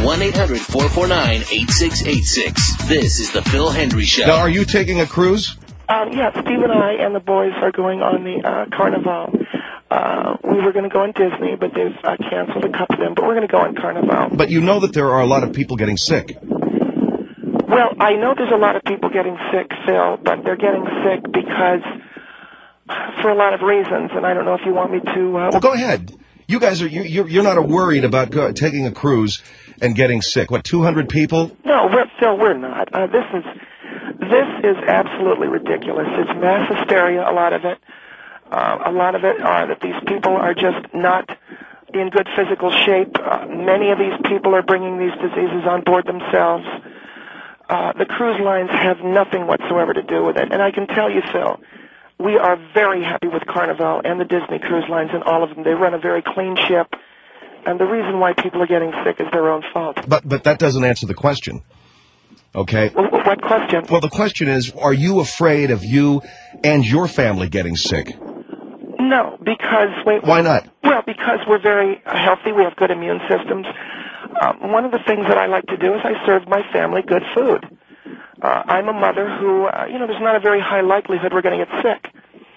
1-800-449-8686. This is the Phil Hendry Show. Now, are you taking a cruise? Yeah, Steve and I and the boys are going on the Carnival. We were going to go on Disney, but they've canceled a couple of them, but we're going to go on Carnival. But you know that there are a lot of people getting sick. Well, I know there's a lot of people getting sick, Phil, but they're getting sick because, for a lot of reasons, and I don't know if you want me to... Well, go ahead. You guys are, you're not worried about taking a cruise and getting sick. What, 200 people? No, Phil, we're not. This is absolutely ridiculous. It's mass hysteria, a lot of it. A lot of it are that these people are just not in good physical shape. Many of these people are bringing these diseases on board themselves. The cruise lines have nothing whatsoever to do with it. And I can tell you, Phil, we are very happy with Carnival and the Disney Cruise Lines and all of them. They run a very clean ship. And the reason why people are getting sick is their own fault. But that doesn't answer the question. Okay? Well, what question? Well, the question is, are you afraid of you and your family getting sick? No, because... Why not? Well, because we're very healthy. We have good immune systems. One of the things that I like to do is I serve my family good food. I'm a mother who, there's not a very high likelihood we're going to get sick.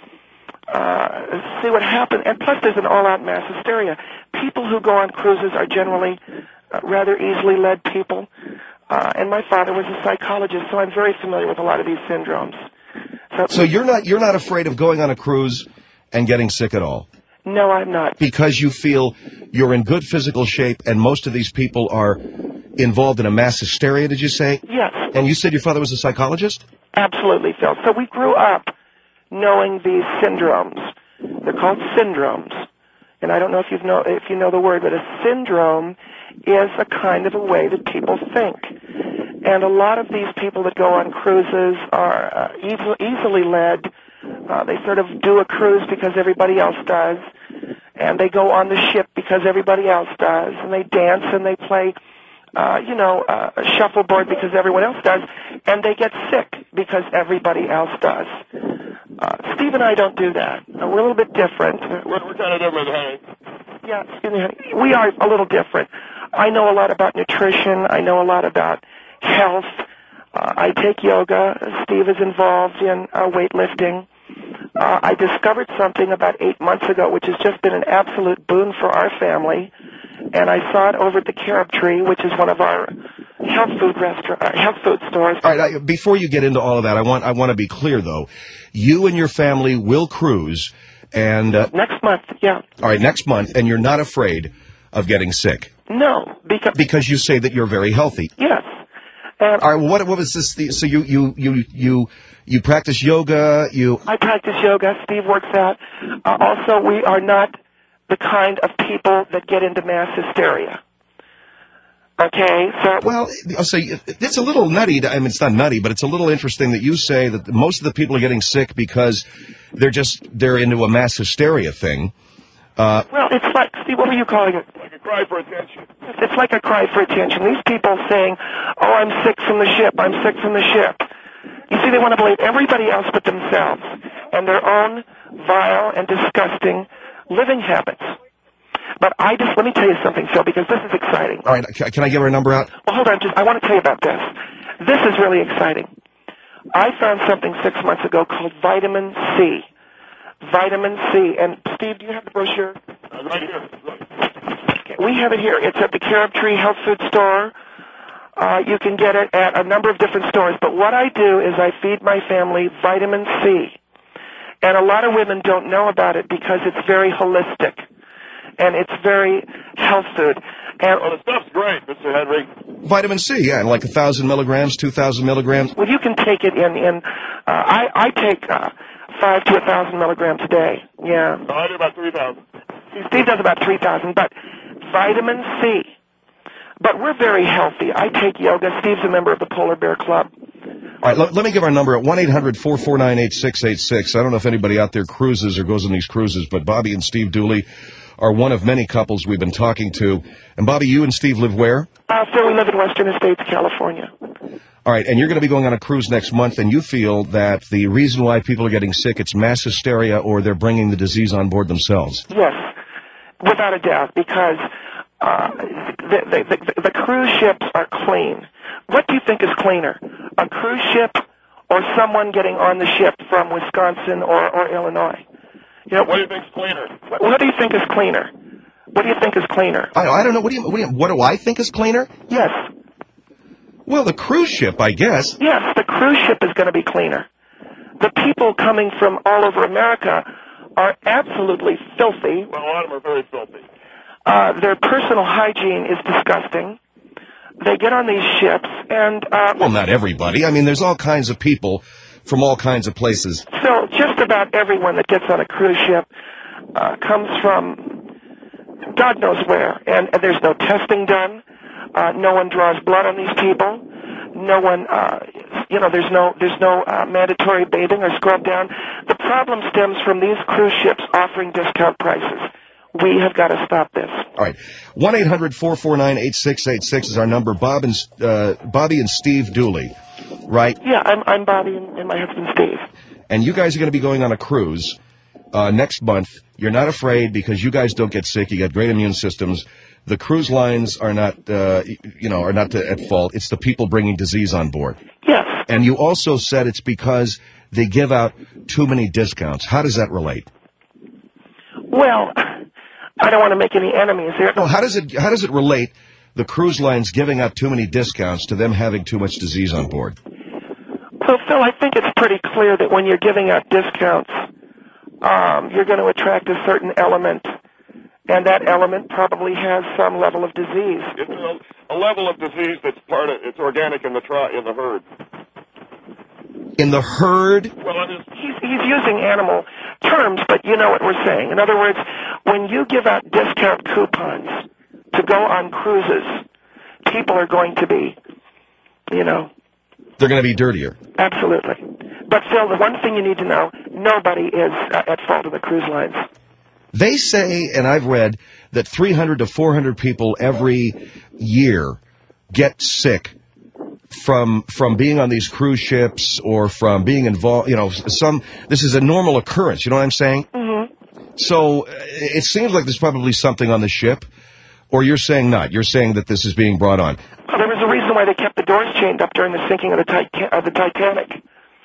See what happens. And plus there's an all-out mass hysteria. People who go on cruises are generally rather easily led people. And my father was a psychologist, so I'm very familiar with a lot of these syndromes. So you're not afraid of going on a cruise and getting sick at all? No, I'm not. Because you feel you're in good physical shape and most of these people are involved in a mass hysteria, did you say? Yes. And you said your father was a psychologist? Absolutely, Phil. So we grew up knowing these syndromes. They're called syndromes. And I don't know if you know the word, but a syndrome is a kind of a way that people think. And a lot of these people that go on cruises are easily led. They sort of do a cruise because everybody else does. And they go on the ship because everybody else does. And they dance and they play, shuffleboard because everyone else does. And they get sick because everybody else does. Steve and I don't do that. We're a little bit different. We're kind of different, honey. Yeah, excuse me, honey. We are a little different. I know a lot about nutrition. I know a lot about health. I take yoga. Steve is involved in weightlifting. I discovered something about 8 months ago, which has just been an absolute boon for our family. And I saw it over at the Carob Tree, which is one of our health food stores. All right, before you get into all of that, I want to be clear, though. You and your family will cruise, and... next month, yeah. All right, next month, and you're not afraid of getting sick? No, because you say that you're very healthy. Yes. All right, well, what was this? So you practice yoga, I practice yoga, Steve works out. Also, we are not the kind of people that get into mass hysteria. Okay, so... Well, I'll say, it's a little nutty, I mean, it's not nutty, but it's a little interesting that you say that most of the people are getting sick because they're into a mass hysteria thing. Well, it's like, Steve, what were you calling it? Like a cry for attention. It's like a cry for attention. These people saying, oh, I'm sick from the ship, I'm sick from the ship. You see, they want to blame everybody else but themselves and their own vile and disgusting living habits. But let me tell you something, Phil, because this is exciting. All right, can I give her a number out? Well, hold on, I want to tell you about this. This is really exciting. I found something 6 months ago called vitamin C. Vitamin C. And, Steve, do you have the brochure? Right here. Okay, we have it here. It's at the Carob Tree Health Food Store. You can get it at a number of different stores. But what I do is I feed my family vitamin C. And a lot of women don't know about it because it's very holistic. And it's very health food. And the stuff's great, Mr. Henry. Vitamin C, yeah, like 1,000 milligrams, 2,000 milligrams. Well, you can take it I take 5 to 1,000 milligrams a day. Yeah. No, I do about 3,000. Steve does about 3,000, but vitamin C. But we're very healthy. I take yoga. Steve's a member of the Polar Bear Club. All right, let me give our number at 1-800-449-8686. I don't know if anybody out there cruises or goes on these cruises, but Bobby and Steve Dooley are one of many couples we've been talking to. And Bobby, you and Steve live where? So we live in Western Estates, California. All right, and you're going to be going on a cruise next month, and you feel that the reason why people are getting sick, it's mass hysteria or they're bringing the disease on board themselves. Yes, without a doubt, because the cruise ship are clean. What do you think is cleaner, a cruise ship or someone getting on the ship from Wisconsin or Illinois? You know, What do you think's cleaner? what do you think is cleaner? What do you think is cleaner? I don't know. What do I think is cleaner? Yes. Well, the cruise ship, I guess. Yes, the cruise ship is going to be cleaner. The people coming from all over America are absolutely filthy. Well, a lot of them are very filthy. Their personal hygiene is disgusting. They get on these ships, and Well, not everybody. I mean, there's all kinds of people from all kinds of places. so just about everyone that gets on a cruise ship comes from God knows where, and there's no testing done. No one draws blood on these people. No one, there's no mandatory bathing or scrub down. The problem stems from these cruise ships offering discount prices. We have got to stop this. All right. 1-800-449-8686 is our number. Bobby and Steve Dooley, right? Yeah, I'm Bobby and my husband Steve. And you guys are going to be going on a cruise next month. You're not afraid because you guys don't get sick. You got great immune systems. The cruise lines are not, at fault. It's the people bringing disease on board. Yes. And you also said it's because they give out too many discounts. How does that relate? Well, I don't want to make any enemies here. No, how does it relate? The cruise lines giving out too many discounts to them having too much disease on board. Well, Phil, I think it's pretty clear that when you're giving out discounts, you're going to attract a certain element, and that element probably has some level of disease. It's a level of disease that's it's organic in the herd. In the herd? Well, He's using animal terms, but you know what we're saying. In other words, when you give out discount coupons to go on cruises, people are going to be, They're going to be dirtier. Absolutely. But, Phil, the one thing you need to know, nobody is at fault of the cruise lines. They say, and I've read, that 300 to 400 people every year get sick from being on these cruise ships or from being involved. This is a normal occurrence. You know what I'm saying? Mm-hmm. So it seems like there's probably something on the ship, or you're saying not. You're saying that this is being brought on. Well, there was a reason why they kept the doors chained up during the sinking of the Titanic.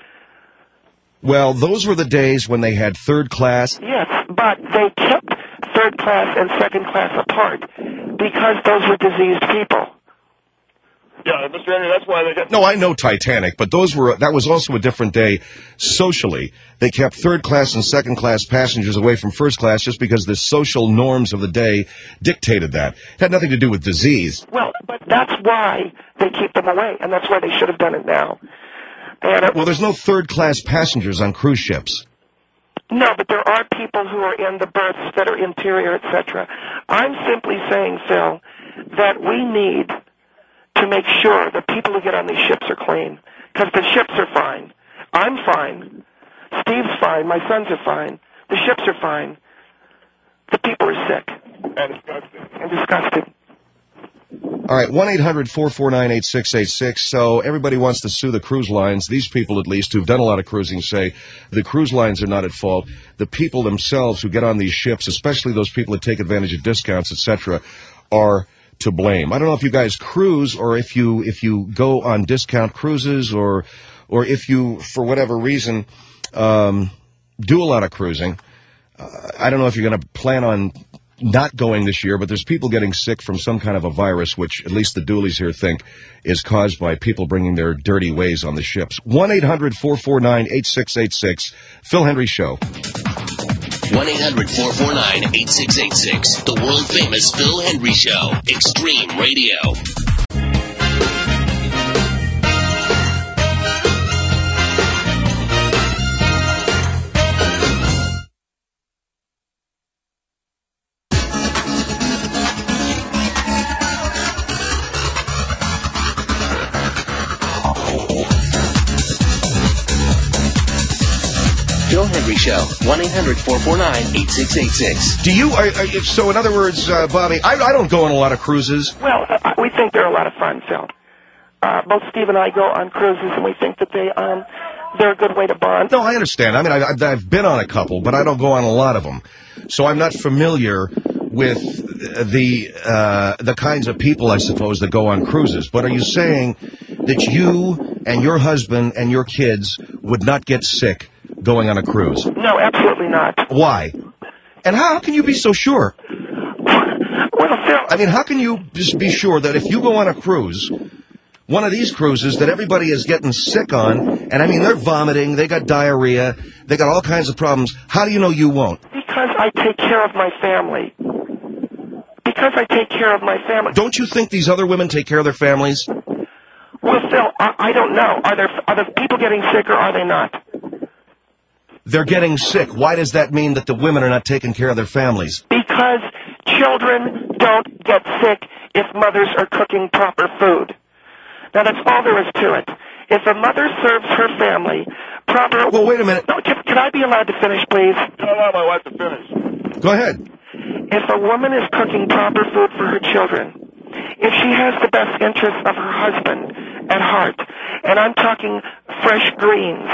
Well, those were the days when they had third class. Yes, but they kept third class and second class apart because those were diseased people. yeah, Mr. Henry, that's why they get... No, I know Titanic, but that was also a different day socially. They kept third class and second class passengers away from first class just because the social norms of the day dictated that. It had nothing to do with disease. Well, but that's why they keep them away, and that's why they should have done it now. And Well, there's no third class passengers on cruise ships. no, but there are people who are in the berths that are interior, etc. I'm simply saying, Phil, that we need to make sure the people who get on these ships are clean, because the ships are fine. I'm fine. Steve's fine. My sons are fine. The ships are fine. The people are sick And disgusting. and disgusted. All right, 1-800-449-8686. So everybody wants to sue the cruise lines. These people, at least, who've done a lot of cruising, say the cruise lines are not at fault. The people themselves who get on these ships, especially those people that take advantage of discounts, etc., are to blame. I don't know if you guys cruise or if you go on discount cruises or if you, for whatever reason, do a lot of cruising. I don't know if you're going to plan on not going this year, but there's people getting sick from some kind of a virus, which at least the Dooleys here think is caused by people bringing their dirty ways on the ships. 1-800-449-8686. Phil Henry Show. 1-800-449-8686. The world-famous Phil Henry Show. Extreme Radio. Phil Henry Show. 1-800-449-8686. Do you, so in other words, Bobby, I don't go on a lot of cruises. Well, we think they're a lot of fun, Phil. Both Steve and I go on cruises, and we think that they're a good way to bond. No, I understand. I mean, I've been on a couple, but I don't go on a lot of them. So I'm not familiar with the kinds of people, I suppose, that go on cruises. But are you saying that you and your husband and your kids would not get sick going on a cruise? No, absolutely not. Why? And how can you be so sure? Well, Phil, I mean, how can you just be sure that if you go on a cruise, one of these cruises that everybody is getting sick on, and I mean, they're vomiting, they got diarrhea, they got all kinds of problems, how do you know you won't? because I take care of my family. Because I take care of my family. Don't you think these other women take care of their families? Well, Phil, I don't know. Are there people getting sick or are they not? They're getting sick. Why does that mean that the women are not taking care of their families? Because children don't get sick if mothers are cooking proper food. Now, that's all there is to it. If a mother serves her family proper... Well, wait a minute. No, can I be allowed to finish, please? I allow my wife to finish. Go ahead. If a woman is cooking proper food for her children, if she has the best interests of her husband at heart, and I'm talking fresh greens,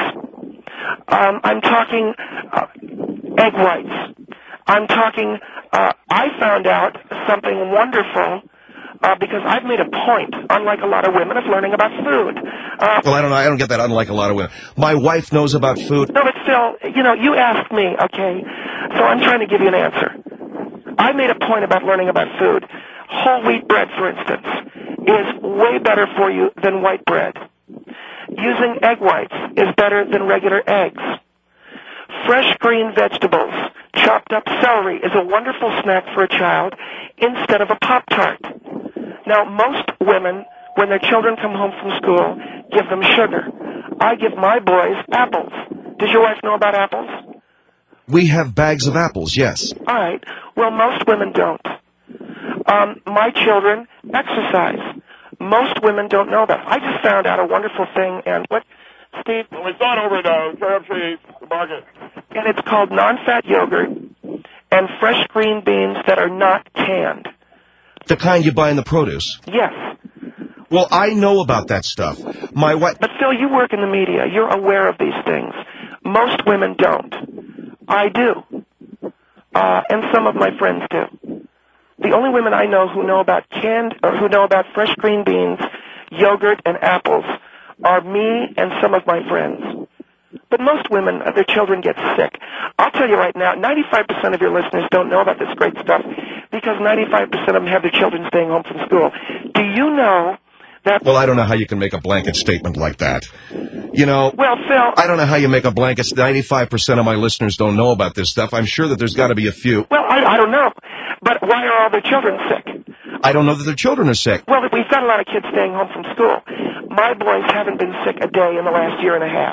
I'm talking egg whites, I'm talking, I found out something wonderful because I've made a point, unlike a lot of women, of learning about food. Well, I don't get that, unlike a lot of women. My wife knows about food. No, but still, you asked me, okay? So I'm trying to give you an answer. I made a point about learning about food. Whole wheat bread, for instance, is way better for you than white bread. Using egg whites is better than regular eggs. Fresh green vegetables, chopped up celery is a wonderful snack for a child instead of a Pop-Tart. Now, most women, when their children come home from school, give them sugar. I give my boys apples. Does your wife know about apples? We have bags of apples, yes. All right. Well, most women don't. My children exercise. Most women don't know that. I just found out a wonderful thing, and what, Steve? Well, we saw it over at Crabtree Market. And it's called non-fat yogurt and fresh green beans that are not canned. The kind you buy in the produce. Yes. Well, I know about that stuff. My wife... But Phil, you work in the media. You're aware of these things. Most women don't. I do. And some of my friends do. The only women I know who know about canned, or who know about fresh green beans, yogurt, and apples are me and some of my friends. But most women, their children get sick. I'll tell you right now, 95% of your listeners don't know about this great stuff because 95% of them have their children staying home from school. Do you know that... Well, I don't know how you can make a blanket statement like that. You know... Well, Phil... I don't know how you make a blanket... 95% of my listeners don't know about this stuff. I'm sure that there's got to be a few. Well, I don't know. But why are all their children sick? I don't know that their children are sick. Well, we've got a lot of kids staying home from school. My boys haven't been sick a day in the last year and a half.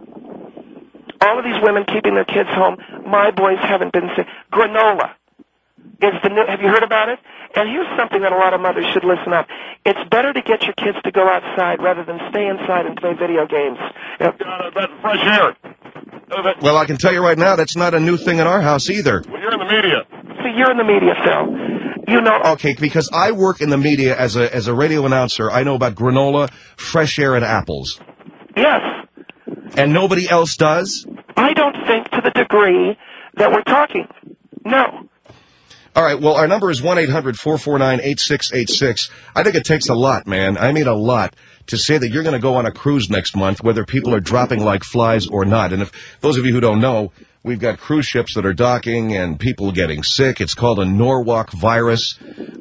All of these women keeping their kids home, my boys haven't been sick. Granola is the new... Have you heard about it? And here's something that a lot of mothers should listen up. It's better to get your kids to go outside rather than stay inside and play video games. That's fresh air. Well, I can tell you right now, that's not a new thing in our house either. Well, you're in the media. So you're in the media, Phil. You know... Okay, because I work in the media as a radio announcer. I know about granola, fresh air, and apples. Yes. And nobody else does? I don't think to the degree that we're talking. No. All right, well, our number is 1-800-449-8686. I think it takes a lot, man. I mean a lot to say that you're going to go on a cruise next month, whether people are dropping like flies or not. And if those of you who don't know, we've got cruise ships that are docking and people getting sick. It's called a Norwalk virus.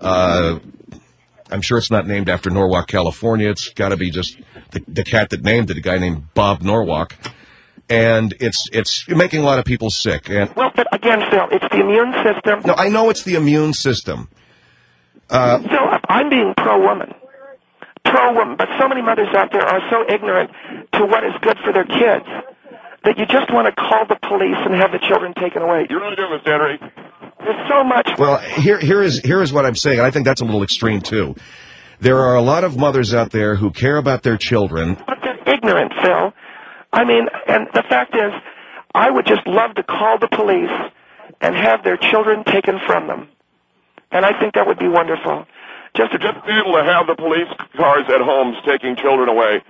I'm sure it's not named after Norwalk, California. It's got to be just the cat that named it, a guy named Bob Norwalk. And it's making a lot of people sick. And well, but again, Phil, it's the immune system. No, I know it's the immune system. Phil, I'm being pro-woman. Pro-woman. But so many mothers out there are so ignorant to what is good for their kids that you just want to call the police and have the children taken away. You really do, Mr. Henry. There's so much... Well, here is what I'm saying, and I think that's a little extreme, too. There are a lot of mothers out there who care about their children. But they're ignorant, Phil. I mean, and the fact is, I would just love to call the police and have their children taken from them. And I think that would be wonderful. Just to be able to have the police cars at homes taking children away,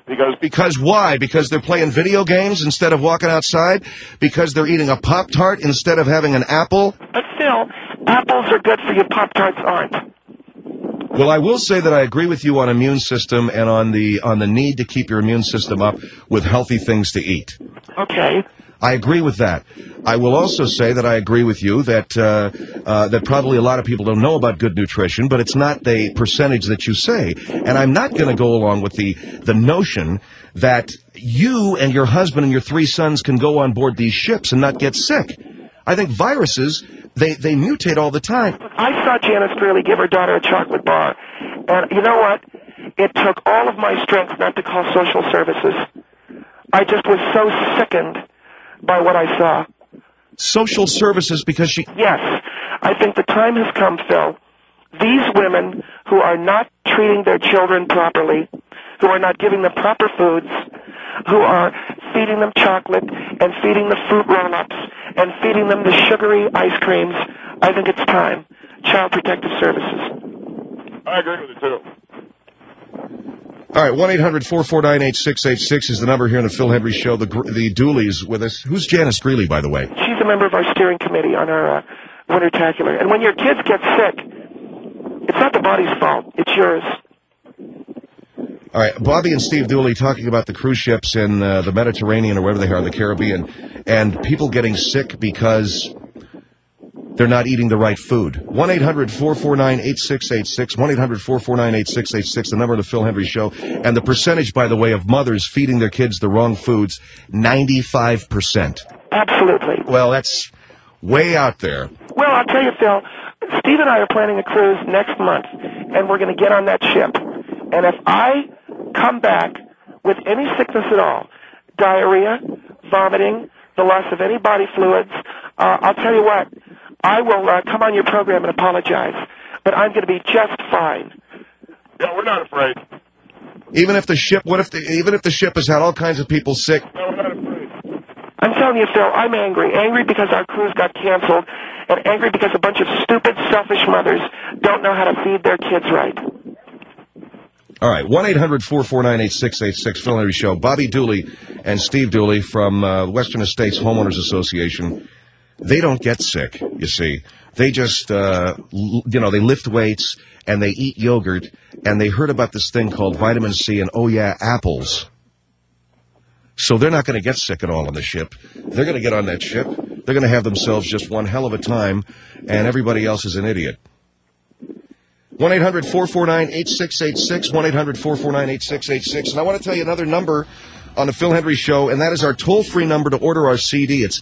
Because why? Because they're playing video games instead of walking outside? Because they're eating a Pop-Tart instead of having an apple? But Phil, apples are good for you, Pop-Tarts aren't. Well, I will say that I agree with you on immune system and on the need to keep your immune system up with healthy things to eat. Okay. I agree with that. I will also say that I agree with you that that probably a lot of people don't know about good nutrition, but it's not the percentage that you say. And I'm not going to go along with the notion that you and your husband and your 3 sons can go on board these ships and not get sick. I think viruses, they mutate all the time. I saw Janice Greeley give her daughter a chocolate bar, and you know what? It took all of my strength not to call social services. I just was so sickened by what I saw. Social services because she... Yes. I think the time has come, Phil. These women who are not treating their children properly, who are not giving them proper foods, who are feeding them chocolate and feeding the fruit roll-ups and feeding them the sugary ice creams, I think it's time. Child Protective Services. I agree with you, too. All right, 1-800-449-8686 is the number here on the Phil Hendry Show. The Dooleys with us. Who's Janice Greeley, by the way? She's a member of our steering committee on our Wintertacular. And when your kids get sick, it's not the body's fault. It's yours. All right, Bobby and Steve Dooley talking about the cruise ships in the Mediterranean or wherever they are, the Caribbean, and people getting sick because they're not eating the right food. 1-800-449-8686, 1-800-449-8686, the number of the Phil Hendry Show. And the percentage, by the way, of mothers feeding their kids the wrong foods, 95%. Absolutely. Well, that's way out there. Well, I'll tell you, Phil, Steve and I are planning a cruise next month, and we're going to get on that ship. And if I come back with any sickness at all, diarrhea, vomiting, the loss of any body fluids, I'll tell you what, I will come on your program and apologize, but I'm going to be just fine. Yeah, we're not afraid. Even if the ship, even if the ship has had all kinds of people sick? No, we're not afraid. I'm telling you, Phil, I'm angry. Angry because our cruise got canceled, and angry because a bunch of stupid, selfish mothers don't know how to feed their kids right. All right, 1-800-449-8686, Phil Hendry Show. Bobby Dooley and Steve Dooley from Western Estates Homeowners Association. They don't get sick, you see. They just, they lift weights and they eat yogurt, and they heard about this thing called vitamin C and, oh yeah, apples. So they're not going to get sick at all on the ship. They're going to get on that ship. They're going to have themselves just one hell of a time, and everybody else is an idiot. 1-800-449-8686, 1-800-449-8686. And I want to tell you another number on the Phil Hendry Show, and that is our toll-free number to order our CD. It's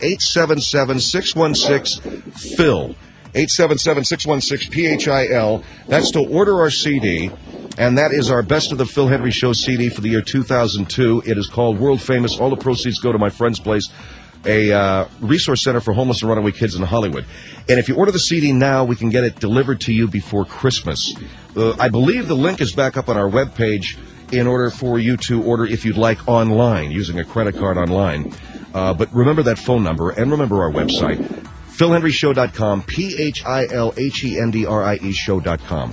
877-616-PHIL, 877-616-PHIL. That's to order our CD, and that is our Best of the Phil Hendry Show CD for the year 2002. It is called World Famous. All the proceeds go to my friend's place, a resource center for homeless and runaway kids in Hollywood. And if you order the CD now, we can get it delivered to you before Christmas. I believe the link is back up on our webpage in order for you to order if you'd like online, using a credit card online. But remember that phone number, and remember our website, PhilHenryShow.com, PhilHendrie show.com.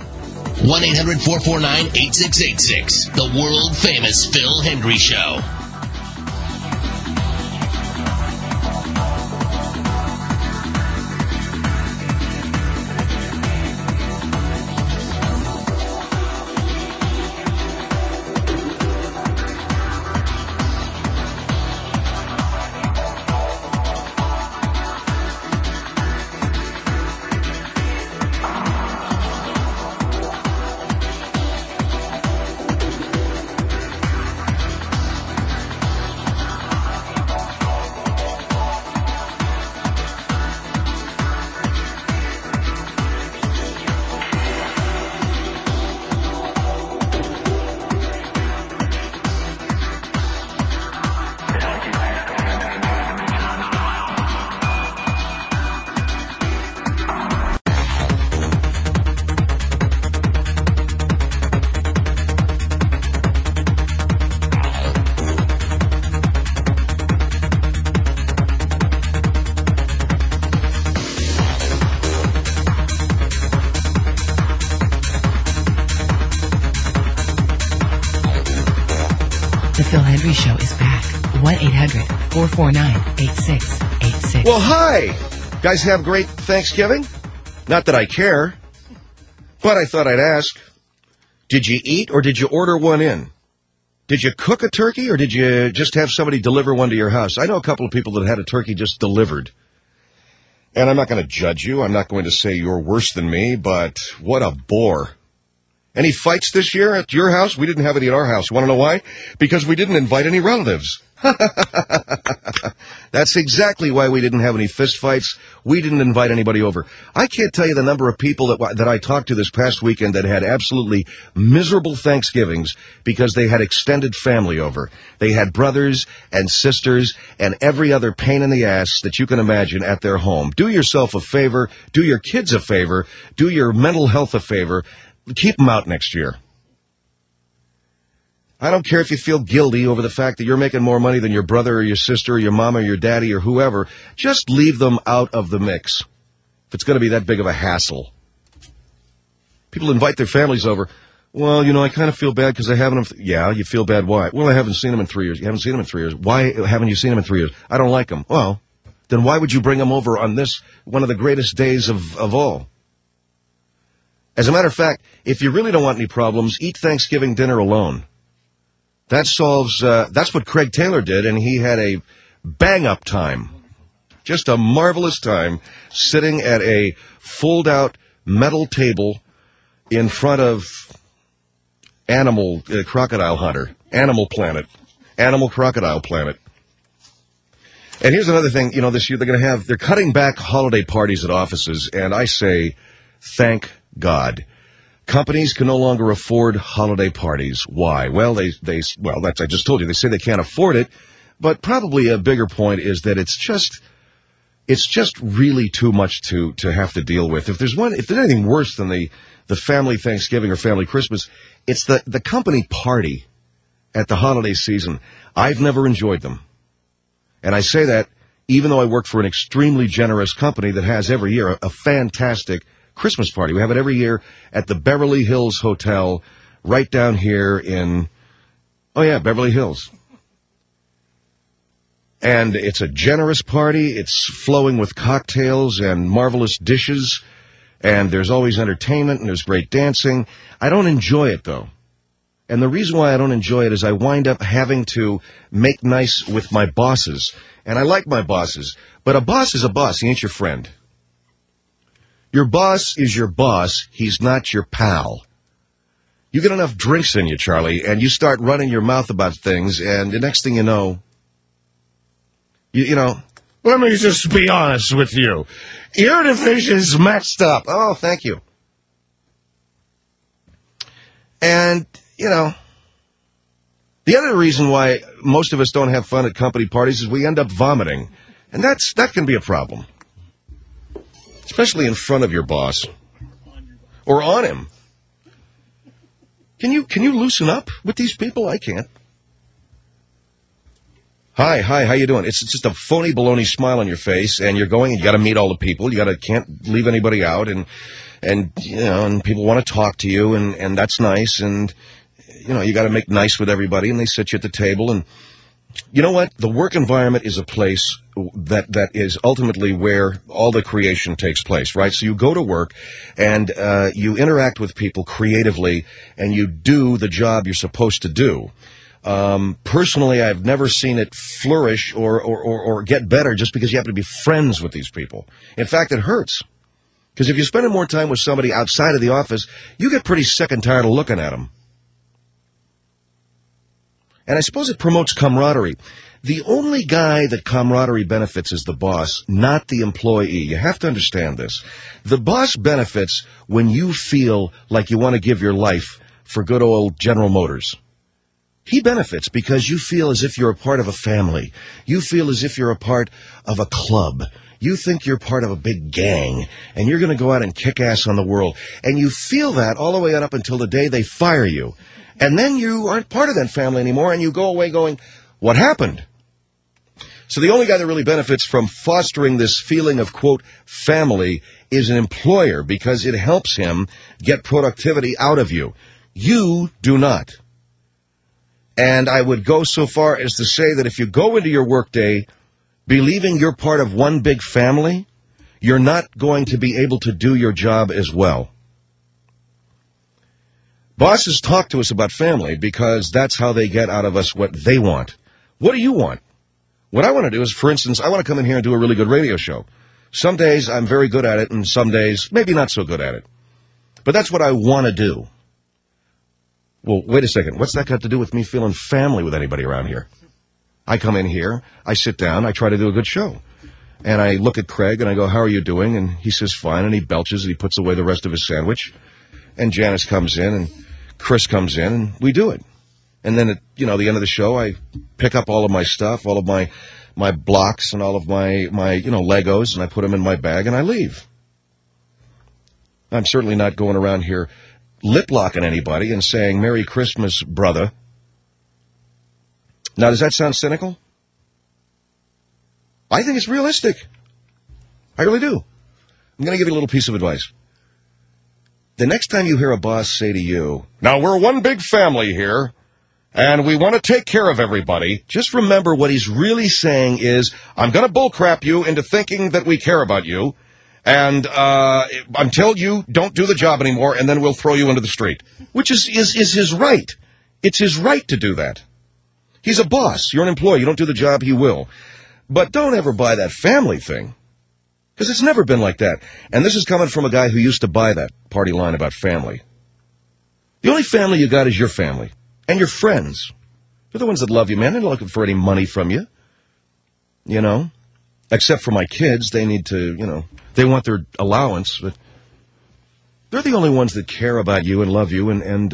1-800-449-8686, the world-famous Phil Hendry Show. The Phil Hendry Show is back. 1-800-449-8686. Well, hi! Guys have great Thanksgiving? Not that I care, but I thought I'd ask. Did you eat or did you order one in? Did you cook a turkey or did you just have somebody deliver one to your house? I know a couple of people that had a turkey just delivered. And I'm not going to judge you. I'm not going to say you're worse than me, but what a bore. Any fights this year at your house? We didn't have any at our house. You want to know why? Because we didn't invite any relatives. That's exactly why we didn't have any fist fights. We didn't invite anybody over. I can't tell you the number of people that I talked to this past weekend that had absolutely miserable Thanksgivings because they had extended family over. They had brothers and sisters and every other pain in the ass that you can imagine at their home. Do yourself a favor. Do your kids a favor. Do your mental health a favor. Keep them out next year. I don't care if you feel guilty over the fact that you're making more money than your brother or your sister or your mama or your daddy or whoever. Just leave them out of the mix if it's going to be that big of a hassle. People invite their families over. Well, I kind of feel bad because I haven't. Yeah, you feel bad. Why? Well, I haven't seen them in 3 years. You haven't seen them in 3 years. Why haven't you seen them in 3 years? I don't like them. Well, then why would you bring them over on this, one of the greatest days of all? As a matter of fact, if you really don't want any problems, eat Thanksgiving dinner alone. That solves, that's what Craig Taylor did, and he had a bang-up time. Just a marvelous time sitting at a fold-out metal table in front of Animal Crocodile Hunter, Animal Planet, Animal Crocodile Planet. And here's another thing, this year they're cutting back holiday parties at offices, and I say, thank God. Companies can no longer afford holiday parties. Why? Well, I just told you. They say they can't afford it, but probably a bigger point is that it's just really too much to have to deal with. If there's anything worse than the family Thanksgiving or family Christmas, it's the company party at the holiday season. I've never enjoyed them. And I say that even though I work for an extremely generous company that has every year a fantastic Christmas party. We have it every year at the Beverly Hills Hotel right down here in, Beverly Hills. And it's a generous party. It's flowing with cocktails and marvelous dishes. And there's always entertainment and there's great dancing. I don't enjoy it, though. And the reason why I don't enjoy it is I wind up having to make nice with my bosses. And I like my bosses. But a boss is a boss. He ain't your friend. Your boss is your boss. He's not your pal. You get enough drinks in you, Charlie, and you start running your mouth about things, and the next thing you know, let me just be honest with you. Your division's messed up. Oh, thank you. And, the other reason why most of us don't have fun at company parties is we end up vomiting. And that can be a problem. Especially in front of your boss. Or on him. Can you loosen up with these people? I can't. Hi, how you doing? It's just a phony baloney smile on your face, and you're going and you got to meet all the people. You can't leave anybody out, and people want to talk to you, and that's nice, and you got to make nice with everybody, and they sit you at the table, and you know what? The work environment is a place that is ultimately where all the creation takes place, right? So you go to work and you interact with people creatively and you do the job you're supposed to do. Personally, I've never seen it flourish or get better just because you happen to be friends with these people. In fact, it hurts. Because if you're spending more time with somebody outside of the office, you get pretty sick and tired of looking at them. And I suppose it promotes camaraderie. The only guy that camaraderie benefits is the boss, not the employee. You have to understand this. The boss benefits when you feel like you want to give your life for good old General Motors. He benefits because you feel as if you're a part of a family. You feel as if you're a part of a club. You think you're part of a big gang, and you're going to go out and kick ass on the world. And you feel that all the way up until the day they fire you. And then you aren't part of that family anymore, and you go away going, what happened? So the only guy that really benefits from fostering this feeling of, quote, family is an employer because it helps him get productivity out of you. You do not. And I would go so far as to say that if you go into your workday believing you're part of one big family, you're not going to be able to do your job as well. Bosses talk to us about family because that's how they get out of us what they want. What do you want? What I want to do is, for instance, I want to come in here and do a really good radio show. Some days I'm very good at it, and some days maybe not so good at it. But that's what I want to do. Well, wait a second. What's that got to do with me feeling family with anybody around here? I come in here, I sit down, I try to do a good show. And I look at Craig and I go, how are you doing? And he says, fine, and he belches and he puts away the rest of his sandwich. And Janice comes in and Chris comes in and we do it. And then at, the end of the show, I pick up all of my stuff, all of my blocks and all of my Legos, and I put them in my bag and I leave. I'm certainly not going around here lip-locking anybody and saying, Merry Christmas, brother. Now, does that sound cynical? I think it's realistic. I really do. I'm going to give you a little piece of advice. The next time you hear a boss say to you, now we're one big family here, and we want to take care of everybody, just remember what he's really saying is, I'm going to bullcrap you into thinking that we care about you, and until you don't do the job anymore, and then we'll throw you into the street. Which is his right. It's his right to do that. He's a boss. You're an employee. You don't do the job, he will. But don't ever buy that family thing. Because it's never been like that. And this is coming from a guy who used to buy that party line about family. The only family you got is your family. And your friends. They're the ones that love you, man. They're not looking for any money from you. Except for my kids. They need to, they want their allowance. But they're the only ones that care about you and love you and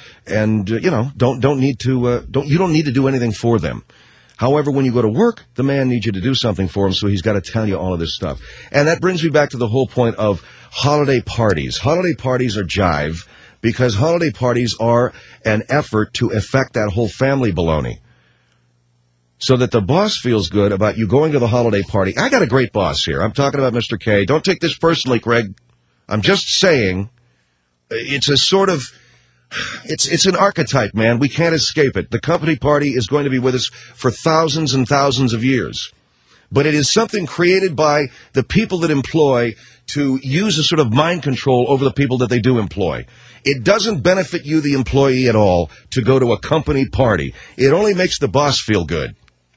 don't need to, you don't need to do anything for them. However, when you go to work, the man needs you to do something for him, so he's got to tell you all of this stuff. And that brings me back to the whole point of holiday parties. Holiday parties are jive because holiday parties are an effort to affect that whole family baloney. So that the boss feels good about you going to the holiday party. I got a great boss here. I'm talking about Mr. K. Don't take this personally, Craig. I'm just saying it's a sort of... It's an archetype, man. We can't escape it. The company party is going to be with us for thousands and thousands of years. But it is something created by the people that employ to use a sort of mind control over the people that they do employ. It doesn't benefit you, the employee, at all to go to a company party. It only makes the boss feel good.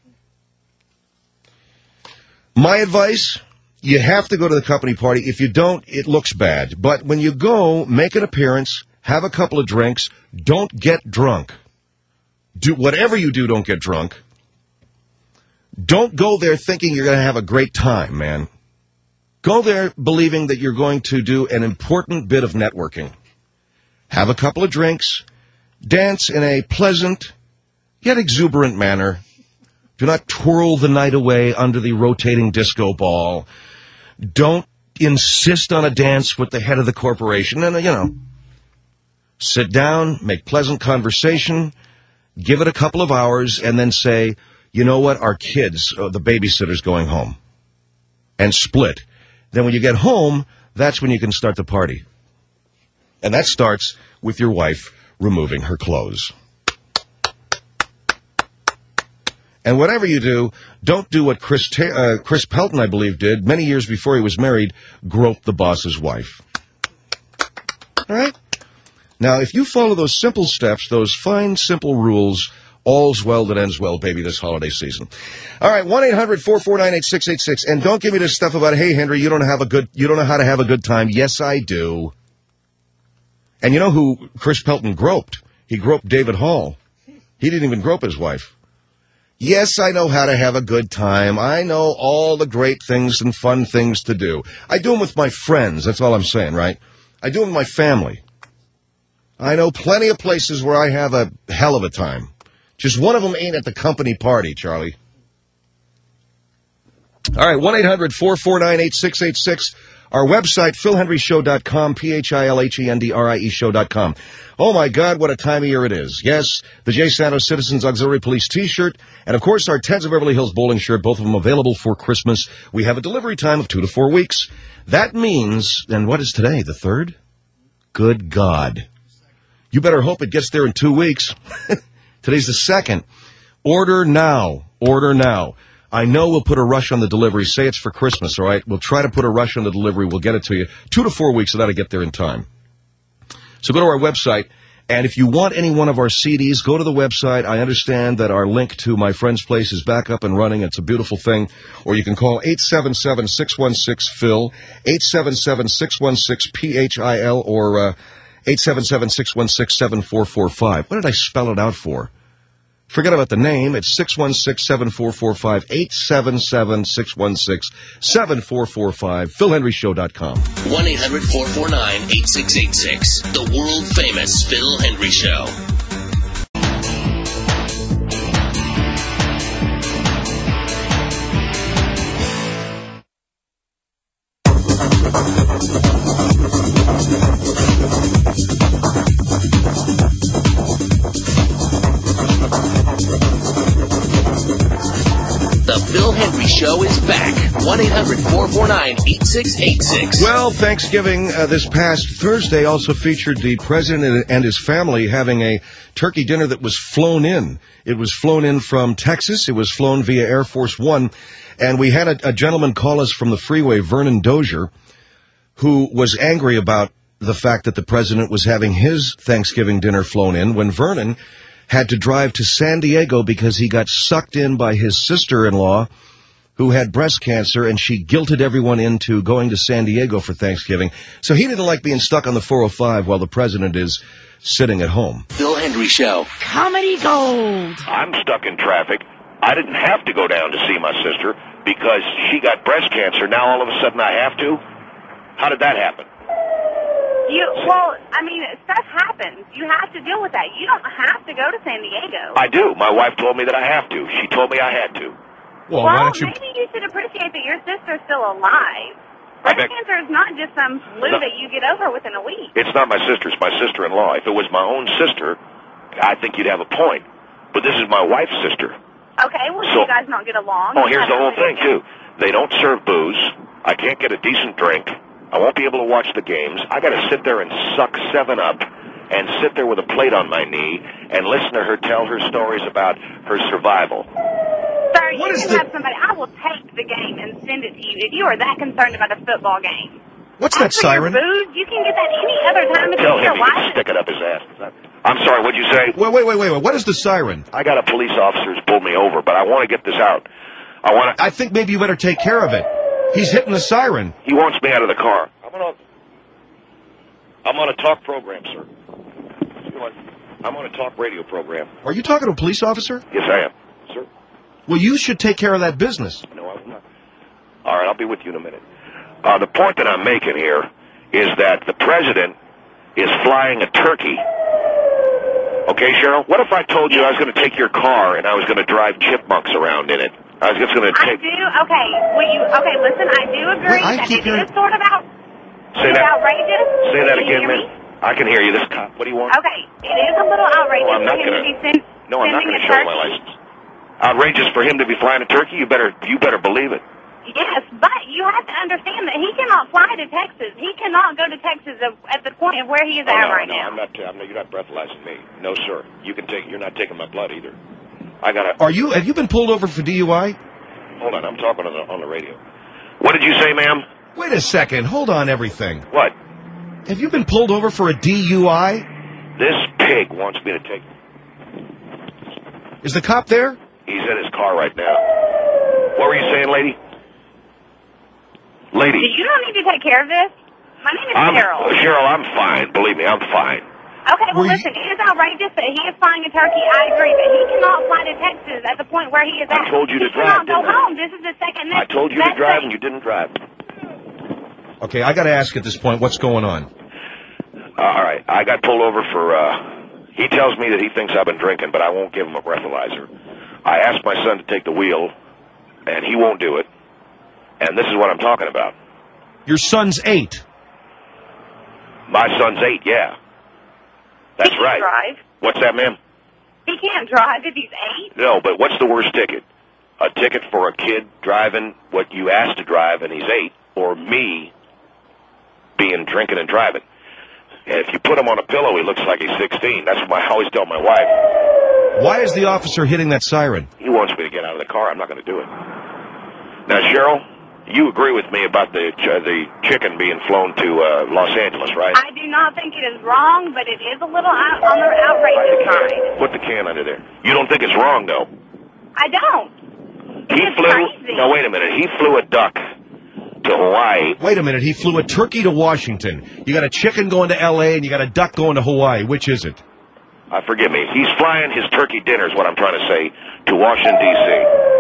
My advice, you have to go to the company party. If you don't, it looks bad. But when you go, make an appearance. Have a couple of drinks. Don't get drunk. Do whatever you do, don't get drunk. Don't go there thinking you're going to have a great time, man. Go there believing that you're going to do an important bit of networking. Have a couple of drinks. Dance in a pleasant yet exuberant manner. Do not twirl the night away under the rotating disco ball. Don't insist on a dance with the head of the corporation. And, sit down, make pleasant conversation, give it a couple of hours, and then say, you know what, our kids, the babysitter's going home. And split. Then when you get home, that's when you can start the party. And that starts with your wife removing her clothes. And whatever you do, don't do what Chris Pelton, I believe, did many years before he was married, grope the boss's wife. All right? Now, if you follow those simple steps, those fine, simple rules, all's well that ends well, baby, this holiday season. All right, 1-800-449-8686. And don't give me this stuff about, hey, Henry, you don't know how to have a good time. Yes, I do. And you know who Chris Pelton groped? He groped David Hall. He didn't even grope his wife. Yes, I know how to have a good time. I know all the great things and fun things to do. I do them with my friends. That's all I'm saying, right? I do them with my family. I know plenty of places where I have a hell of a time. Just one of them ain't at the company party, Charlie. All right, 1-800-449-8686. Our website, philhendryshow.com, PHILHENDRIE show.com. Oh, my God, what a time of year it is. Yes, the J. Santos Citizens Auxiliary Police T-shirt, and, of course, our Teds of Beverly Hills bowling shirt, both of them available for Christmas. We have a delivery time of 2 to 4 weeks. That means, and what is today, the 3rd? Good God. You better hope it gets there in 2 weeks. Today's the 2nd. Order now. Order now. I know we'll put a rush on the delivery. Say it's for Christmas, all right? We'll try to put a rush on the delivery. We'll get it to you. 2 to 4 weeks, so that'll get there in time. So go to our website, and if you want any one of our CDs, go to the website. I understand that our link to My Friend's Place is back up and running. It's a beautiful thing. Or you can call 877-616-PHIL, 877-616-PHIL, or 877-616-7445. What did I spell it out for? Forget about the name. It's 616-7445, 877-616-7445, PhilHenryShow.com. 1-800-449-8686. The world-famous Phil Hendry Show. The Phil Hendry Show is back. 1-800-449-8686. Well, Thanksgiving this past Thursday also featured the president and his family having a turkey dinner that was flown in. It was flown in from Texas. It was flown via Air Force One. And we had a gentleman call us from the freeway, Vernon Dozier, who was angry about the fact that the president was having his Thanksgiving dinner flown in when Vernon had to drive to San Diego because he got sucked in by his sister-in-law who had breast cancer, and she guilted everyone into going to San Diego for Thanksgiving. So he didn't like being stuck on the 405 while the president is sitting at home. Phil Hendry Show. Comedy Gold. I'm stuck in traffic. I didn't have to go down to see my sister because she got breast cancer. Now all of a sudden I have to? How did that happen? Stuff happens. You have to deal with that. You don't have to go to San Diego. I do. My wife told me that I have to. She told me I had to. Well, why don't you... maybe you should appreciate that your sister's still alive. Breast cancer is not just some flu that you get over within a week. It's not my sister. It's my sister-in-law. If it was my own sister, I think you'd have a point. But this is my wife's sister. Okay, well, so you guys not get along. Oh, here's the whole thing, too. They don't serve booze. I can't get a decent drink. I won't be able to watch the games. I got to sit there and suck 7-Up and sit there with a plate on my knee and listen to her tell her stories about her survival. Sir, you can have somebody. I will take the game and send it to you if you are that concerned about a football game. What's that siren? Booze, you can get that any other time of the Tell year. him he can stick it up his ass. I'm sorry, what'd you say? Wait. What is the siren? I got a police officer who's pulled me over, but I want to get this out. I think maybe you better take care of it. He's hitting the siren. He wants me out of the car. I'm on a talk program, sir. I'm on a talk radio program. Are you talking to a police officer? Yes, I am, sir. Well, you should take care of that business. No, I'm not. All right, I'll be with you in a minute. The point that I'm making here is that the president is flying a turkey. Okay, Cheryl? What if I told you I was going to take your car and I was going to drive chipmunks around in it? I was just going to take... Okay, listen, I do agree that it is sort of outrageous. Say that again, miss. I can hear you. This cop. What do you want? Okay, it is a little outrageous I'm not for him to be sending I'm not going to show my license. Outrageous for him to be flying a turkey? You better believe it. Yes, but you have to understand that he cannot fly to Texas. He cannot go to Texas at the point of where he is at right now. I'm not. You're not breathalyzing me. No, sir. You're not taking my blood either. Have you been pulled over for DUI? Hold on. I'm talking on the radio. What did you say, ma'am? Wait a second. Hold on everything. What? Have you been pulled over for a DUI? This pig wants me to take... Is the cop there? He's in his car right now. What were you saying, lady? Lady. You don't need to take care of this. My name is Cheryl. Cheryl, I'm fine. Believe me, I'm fine. Okay, well, listen, it is outrageous that he is flying a turkey. I agree, but he cannot fly to Texas at the point where he is at. I told you to drive. He cannot go home. This is the second... I told you to drive, and you didn't drive. Okay, I got to ask at this point, what's going on? All right, I got pulled over for, he tells me that he thinks I've been drinking, but I won't give him a breathalyzer. I asked my son to take the wheel, and he won't do it. And this is what I'm talking about. Your son's 8. My son's 8, yeah. That's he can't right. Drive. What's that, ma'am? He can't drive if he's 8. No, but what's the worst ticket? A ticket for a kid driving what you asked to drive and he's 8, or me being drinking and driving. And if you put him on a pillow, he looks like he's 16. That's what I always tell my wife. Why is the officer hitting that siren? He wants me to get out of the car. I'm not going to do it. Now, Cheryl, you agree with me about the chicken being flown to Los Angeles, right? I do not think it is wrong, but it is a little on the outrageous side. Put the can under there. You don't think it's wrong, though? I don't. He flew. Crazy. No, wait a minute. He flew a duck to Hawaii. Wait a minute. He flew a turkey to Washington. You got a chicken going to L.A. and you got a duck going to Hawaii. Which is it? Forgive me. He's flying his turkey dinner, is what I'm trying to say, to Washington, D.C.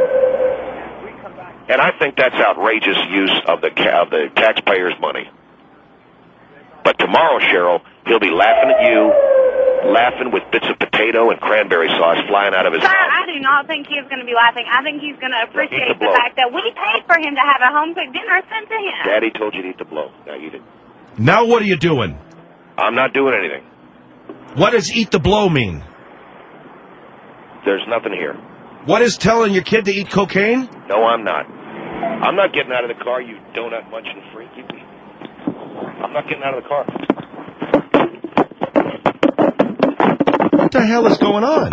And I think that's outrageous use of the taxpayers' money. But tomorrow, Cheryl, he'll be laughing at you, laughing with bits of potato and cranberry sauce flying out of his Sir, mouth. I do not think he's going to be laughing. I think he's going to appreciate the fact that we paid for him to have a home-cooked dinner sent to him. Daddy told you to eat the blow. Now eat it. Now what are you doing? I'm not doing anything. What does eat the blow mean? There's nothing here. What is telling your kid to eat cocaine? No, I'm not. I'm not getting out of the car, you donut munching freak. I'm not getting out of the car. What the hell is going on?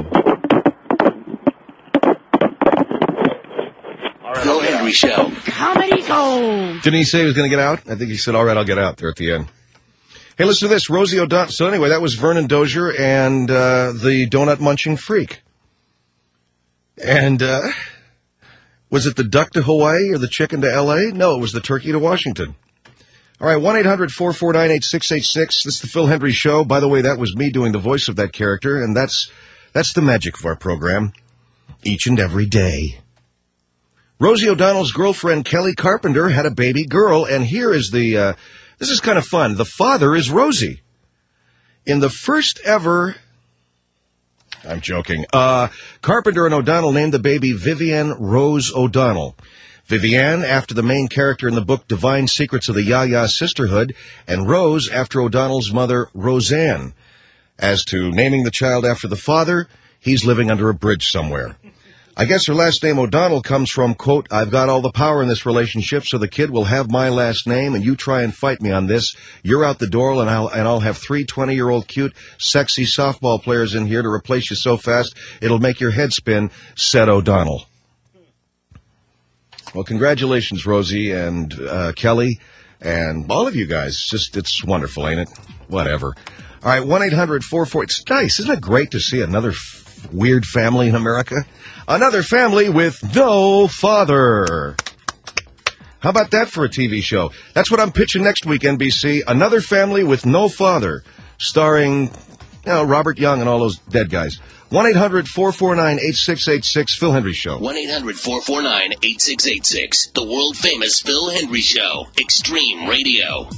Phil Hendry Show. Comedy Gold. Didn't he say he was going to get out? I think he said, all right, I'll get out there at the end. Hey, listen to this. Rosie O'Donnell. So anyway, that was Vernon Dozier and the donut munching freak. And was it the duck to Hawaii or the chicken to L.A.? No, it was the turkey to Washington. All right, 1-800-449-8686. This is the Phil Hendry Show. By the way, that was me doing the voice of that character, and that's the magic of our program each and every day. Rosie O'Donnell's girlfriend, Kelly Carpenter, had a baby girl, and here is the, this is kind of fun. The father is Rosie. In the first ever, I'm joking, Carpenter and O'Donnell named the baby Vivienne Rose O'Donnell. Vivienne, after the main character in the book Divine Secrets of the Ya-Ya Sisterhood, and Rose, after O'Donnell's mother, Roseanne. As to naming the child after the father, he's living under a bridge somewhere. I guess her last name O'Donnell comes from, quote, I've got all the power in this relationship, so the kid will have my last name, and you try and fight me on this. You're out the door, and I'll have 3 20-year-old cute, sexy softball players in here to replace you so fast it'll make your head spin, said O'Donnell. Well, congratulations, Rosie and Kelly, and all of you guys. It's wonderful, ain't it? Whatever. All right, 1-800-44... It's nice. Isn't it great to see another weird family in America? Another family with no father. How about that for a TV show? That's what I'm pitching next week, NBC. Another family with no father, starring, Robert Young and all those dead guys. 1-800-449-8686, Phil Hendry Show. 1-800-449-8686, the world-famous Phil Hendry Show, Extreme Radio.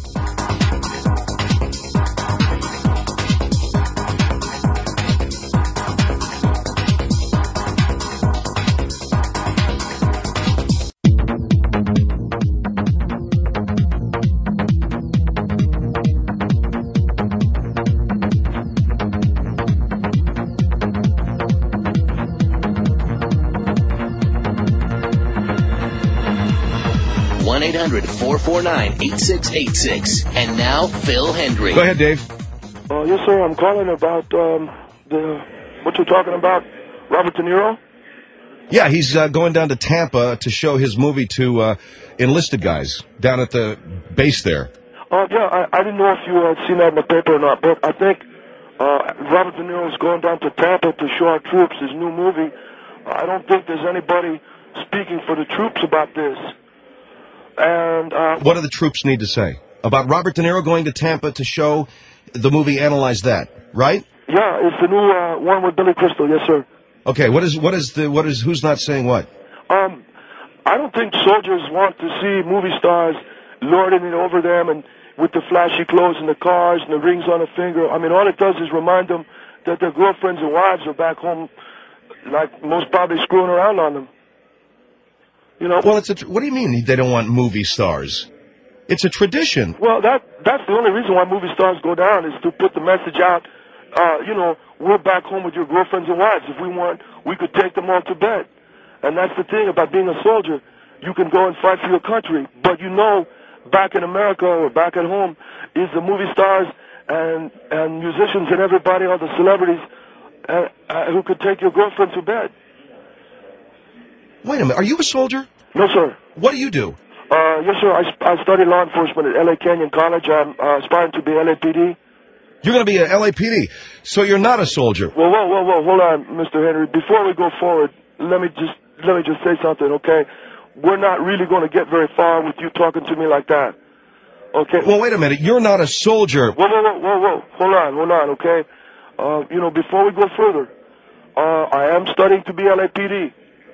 One 1-800-449-8686. And now, Phil Hendry. Go ahead, Dave. Yes, sir. I'm calling about what you're talking about, Robert De Niro. Yeah, he's going down to Tampa to show his movie to enlisted guys down at the base there. Yeah, I didn't know if you had seen that in the paper or not, but I think Robert De Niro is going down to Tampa to show our troops his new movie. I don't think there's anybody speaking for the troops about this. And what do the troops need to say about Robert De Niro going to Tampa to show the movie? Analyze that, right? Yeah, it's the new one with Billy Crystal. Yes, sir. Okay, who's not saying what? I don't think soldiers want to see movie stars lording it over them and with the flashy clothes and the cars and the rings on the finger. I mean, all it does is remind them that their girlfriends and wives are back home, like most probably screwing around on them. You know. Well, what do you mean they don't want movie stars? It's a tradition. Well, that's the only reason why movie stars go down is to put the message out. We're back home with your girlfriends and wives. If we want, we could take them all to bed. And that's the thing about being a soldier. You can go and fight for your country, but back in America or back at home is the movie stars and musicians and everybody, all the celebrities, who could take your girlfriend to bed. Wait a minute. Are you a soldier? No, sir. What do you do? Yes, sir. I studied law enforcement at L.A. Canyon College. I'm aspiring to be LAPD. You're going to be a LAPD, so you're not a soldier. Whoa. Hold on, Mr. Henry. Before we go forward, let me just say something, okay? We're not really going to get very far with you talking to me like that. Okay? Well, wait a minute. You're not a soldier. Whoa. Hold on, okay? Before we go further, I am studying to be LAPD.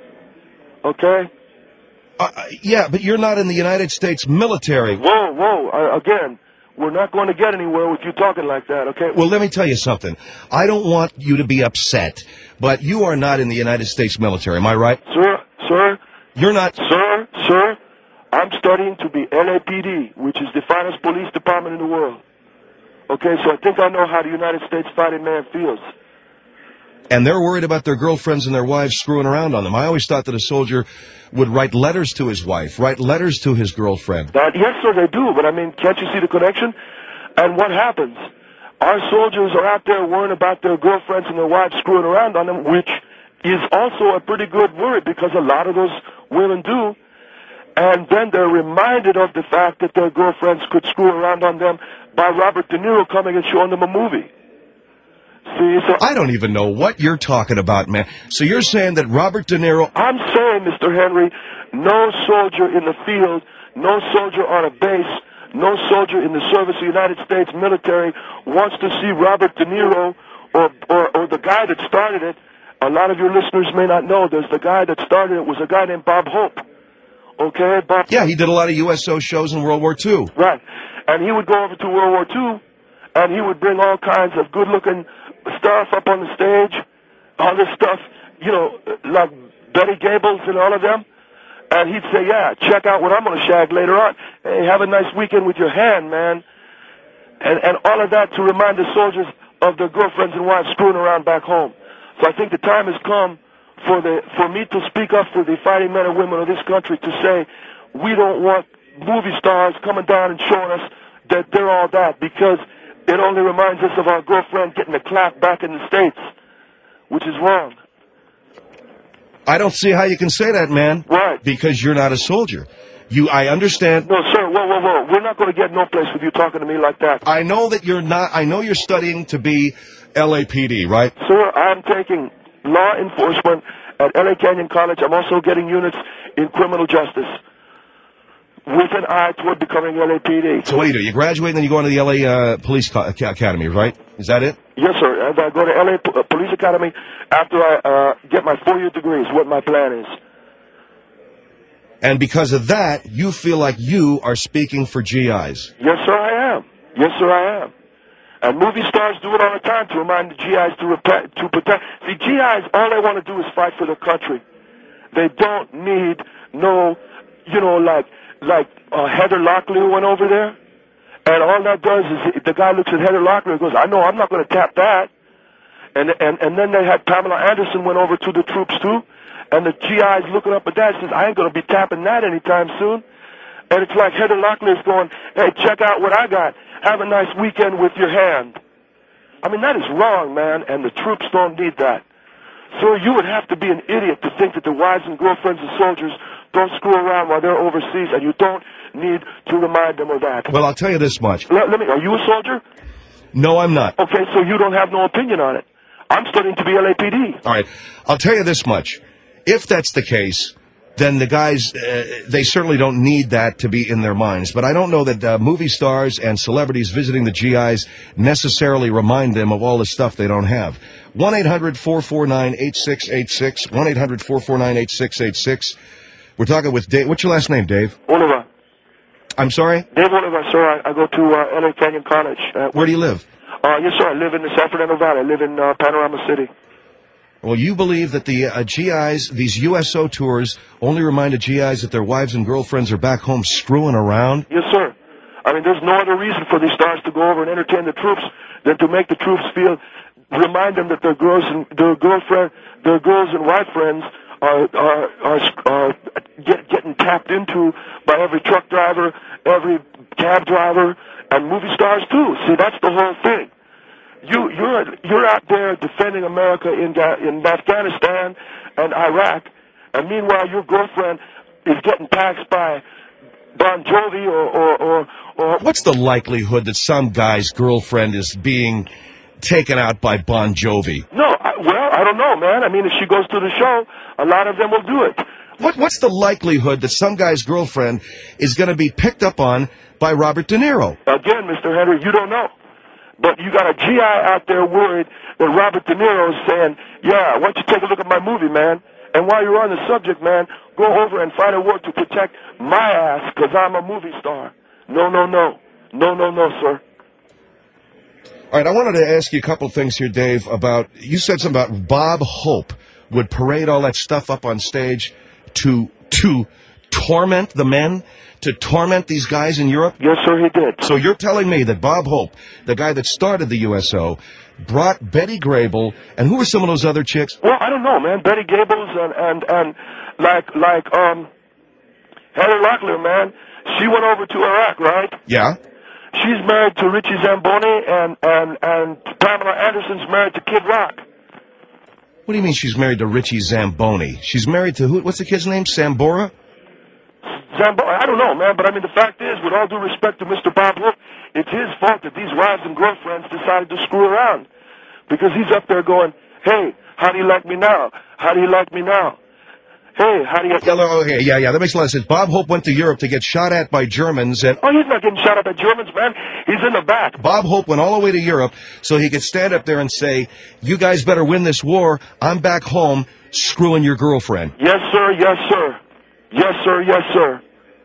Okay? Yeah, but you're not in the United States military. Whoa. Again, we're not going to get anywhere with you talking like that, okay? Well, let me tell you something. I don't want you to be upset, but you are not in the United States military. Am I right? Sir? You're not... Sir, I'm studying to be LAPD, which is the finest police department in the world. Okay, so I think I know how the United States fighting man feels. And they're worried about their girlfriends and their wives screwing around on them. I always thought that a soldier would write letters to his wife, write letters to his girlfriend. Yes, sir, they do. But, can't you see the connection? And what happens? Our soldiers are out there worrying about their girlfriends and their wives screwing around on them, which is also a pretty good worry because a lot of those women do. And then they're reminded of the fact that their girlfriends could screw around on them by Robert De Niro coming and showing them a movie. See, so I don't even know what you're talking about, man. So you're saying that Robert De Niro... I'm saying, Mr. Henry, no soldier in the field, no soldier on a base, no soldier in the service of the United States military wants to see Robert De Niro or the guy that started it. A lot of your listeners may not know there's the guy that started it was a guy named Bob Hope. Okay, Bob? Yeah, he did a lot of USO shows in World War II. Right. And he would go over to World War II, and he would bring all kinds of good-looking stuff up on the stage, all this stuff, like Betty Gables and all of them. And he'd say, yeah, check out what I'm going to shag later on. Hey, have a nice weekend with your hand, man. And all of that to remind the soldiers of their girlfriends and wives screwing around back home. So I think the time has come for me to speak up for the fighting men and women of this country to say we don't want movie stars coming down and showing us that they're all that, because it only reminds us of our girlfriend getting a clap back in the States, which is wrong. I don't see how you can say that, man. Right. Because you're not a soldier. I understand. No, sir, whoa. We're not going to get no place with you talking to me like that. I know that you're not. I know you're studying to be LAPD, right? Sir, I'm taking law enforcement at L.A. Canyon College. I'm also getting units in criminal justice with an eye toward becoming LAPD. So what do? You graduate and then you go into the L.A. Police Academy, right? Is that it? Yes, sir. And I go to L.A. Police Academy after I get my 4-year degree is what my plan is. And because of that, you feel like you are speaking for GIs. Yes, sir, I am. Yes, sir, I am. And movie stars do it all the time to remind the GIs to protect. See, GIs, all they want to do is fight for their country. They don't need no, like Heather Locklear who went over there. And all that does is the guy looks at Heather Locklear and goes, I know I'm not going to tap that. And then they had Pamela Anderson went over to the troops too. And the GI's looking up at that and says, I ain't going to be tapping that anytime soon. And it's like Heather Locklear's going, hey, check out what I got. Have a nice weekend with your hand. I mean, that is wrong, man, and the troops don't need that. So you would have to be an idiot to think that the wives and girlfriends of soldiers don't screw around while they're overseas, and you don't need to remind them of that. Well, I'll tell you this much. Are you a soldier? No, I'm not. Okay, so you don't have no opinion on it. I'm studying to be LAPD. All right. I'll tell you this much. If that's the case, then the guys, they certainly don't need that to be in their minds. But I don't know that movie stars and celebrities visiting the GIs necessarily remind them of all the stuff they don't have. 1-800-449-8686. 1-800-449-8686. We're talking with Dave. What's your last name, Dave? Oliver. I'm sorry? Dave Oliver, sir. I go to L.A. Canyon College. Where do you live? Yes, sir. I live in the San Fernando Valley. I live in Panorama City. Well, you believe that the GIs, these USO tours, only remind the GIs that their wives and girlfriends are back home screwing around? Yes, sir. I mean, there's no other reason for these stars to go over and entertain the troops than to make the troops remind them that their girls and wife friends are getting tapped into by every truck driver, every cab driver, and movie stars too. See, that's the whole thing. You're out there defending America in Afghanistan and Iraq, and meanwhile your girlfriend is getting taxed by Bon Jovi or What's the likelihood that some guy's girlfriend is being taken out by Bon Jovi? No, I don't know, man. I mean, if she goes to the show, a lot of them will do it. What's the likelihood that some guy's girlfriend is going to be picked up on by Robert De Niro? Again, Mr. Henry, you don't know. But you got a GI out there worried that Robert De Niro is saying, yeah, why don't you take a look at my movie, man? And while you're on the subject, man, go over and find a word to protect my ass because I'm a movie star. No, sir. All right, I wanted to ask you a couple things here, Dave, about, you said something about Bob Hope would parade all that stuff up on stage to torment the men, to torment these guys in Europe? Yes, sir, he did. So you're telling me that Bob Hope, the guy that started the USO, brought Betty Grable, and who were some of those other chicks? Well, I don't know, man. Betty Gables and Heather Locklear, man. She went over to Iraq, right? Yeah. She's married to Richie Zamboni, and Pamela Anderson's married to Kid Rock. What do you mean she's married to Richie Zamboni? She's married to who? What's the kid's name? Sambora? I don't know, man, but I mean, the fact is, with all due respect to Mr. Bob Hope, it's his fault that these wives and girlfriends decided to screw around. Because he's up there going, hey, how do you like me now? How do you like me now? Hey, how do you... Yeah, that makes a lot of sense. Bob Hope went to Europe to get shot at by Germans. Oh, he's not getting shot at by Germans, man. He's in the back. Bob Hope went all the way to Europe so he could stand up there and say, you guys better win this war. I'm back home screwing your girlfriend. Yes, sir. Yes, sir. Yes, sir. Yes, sir.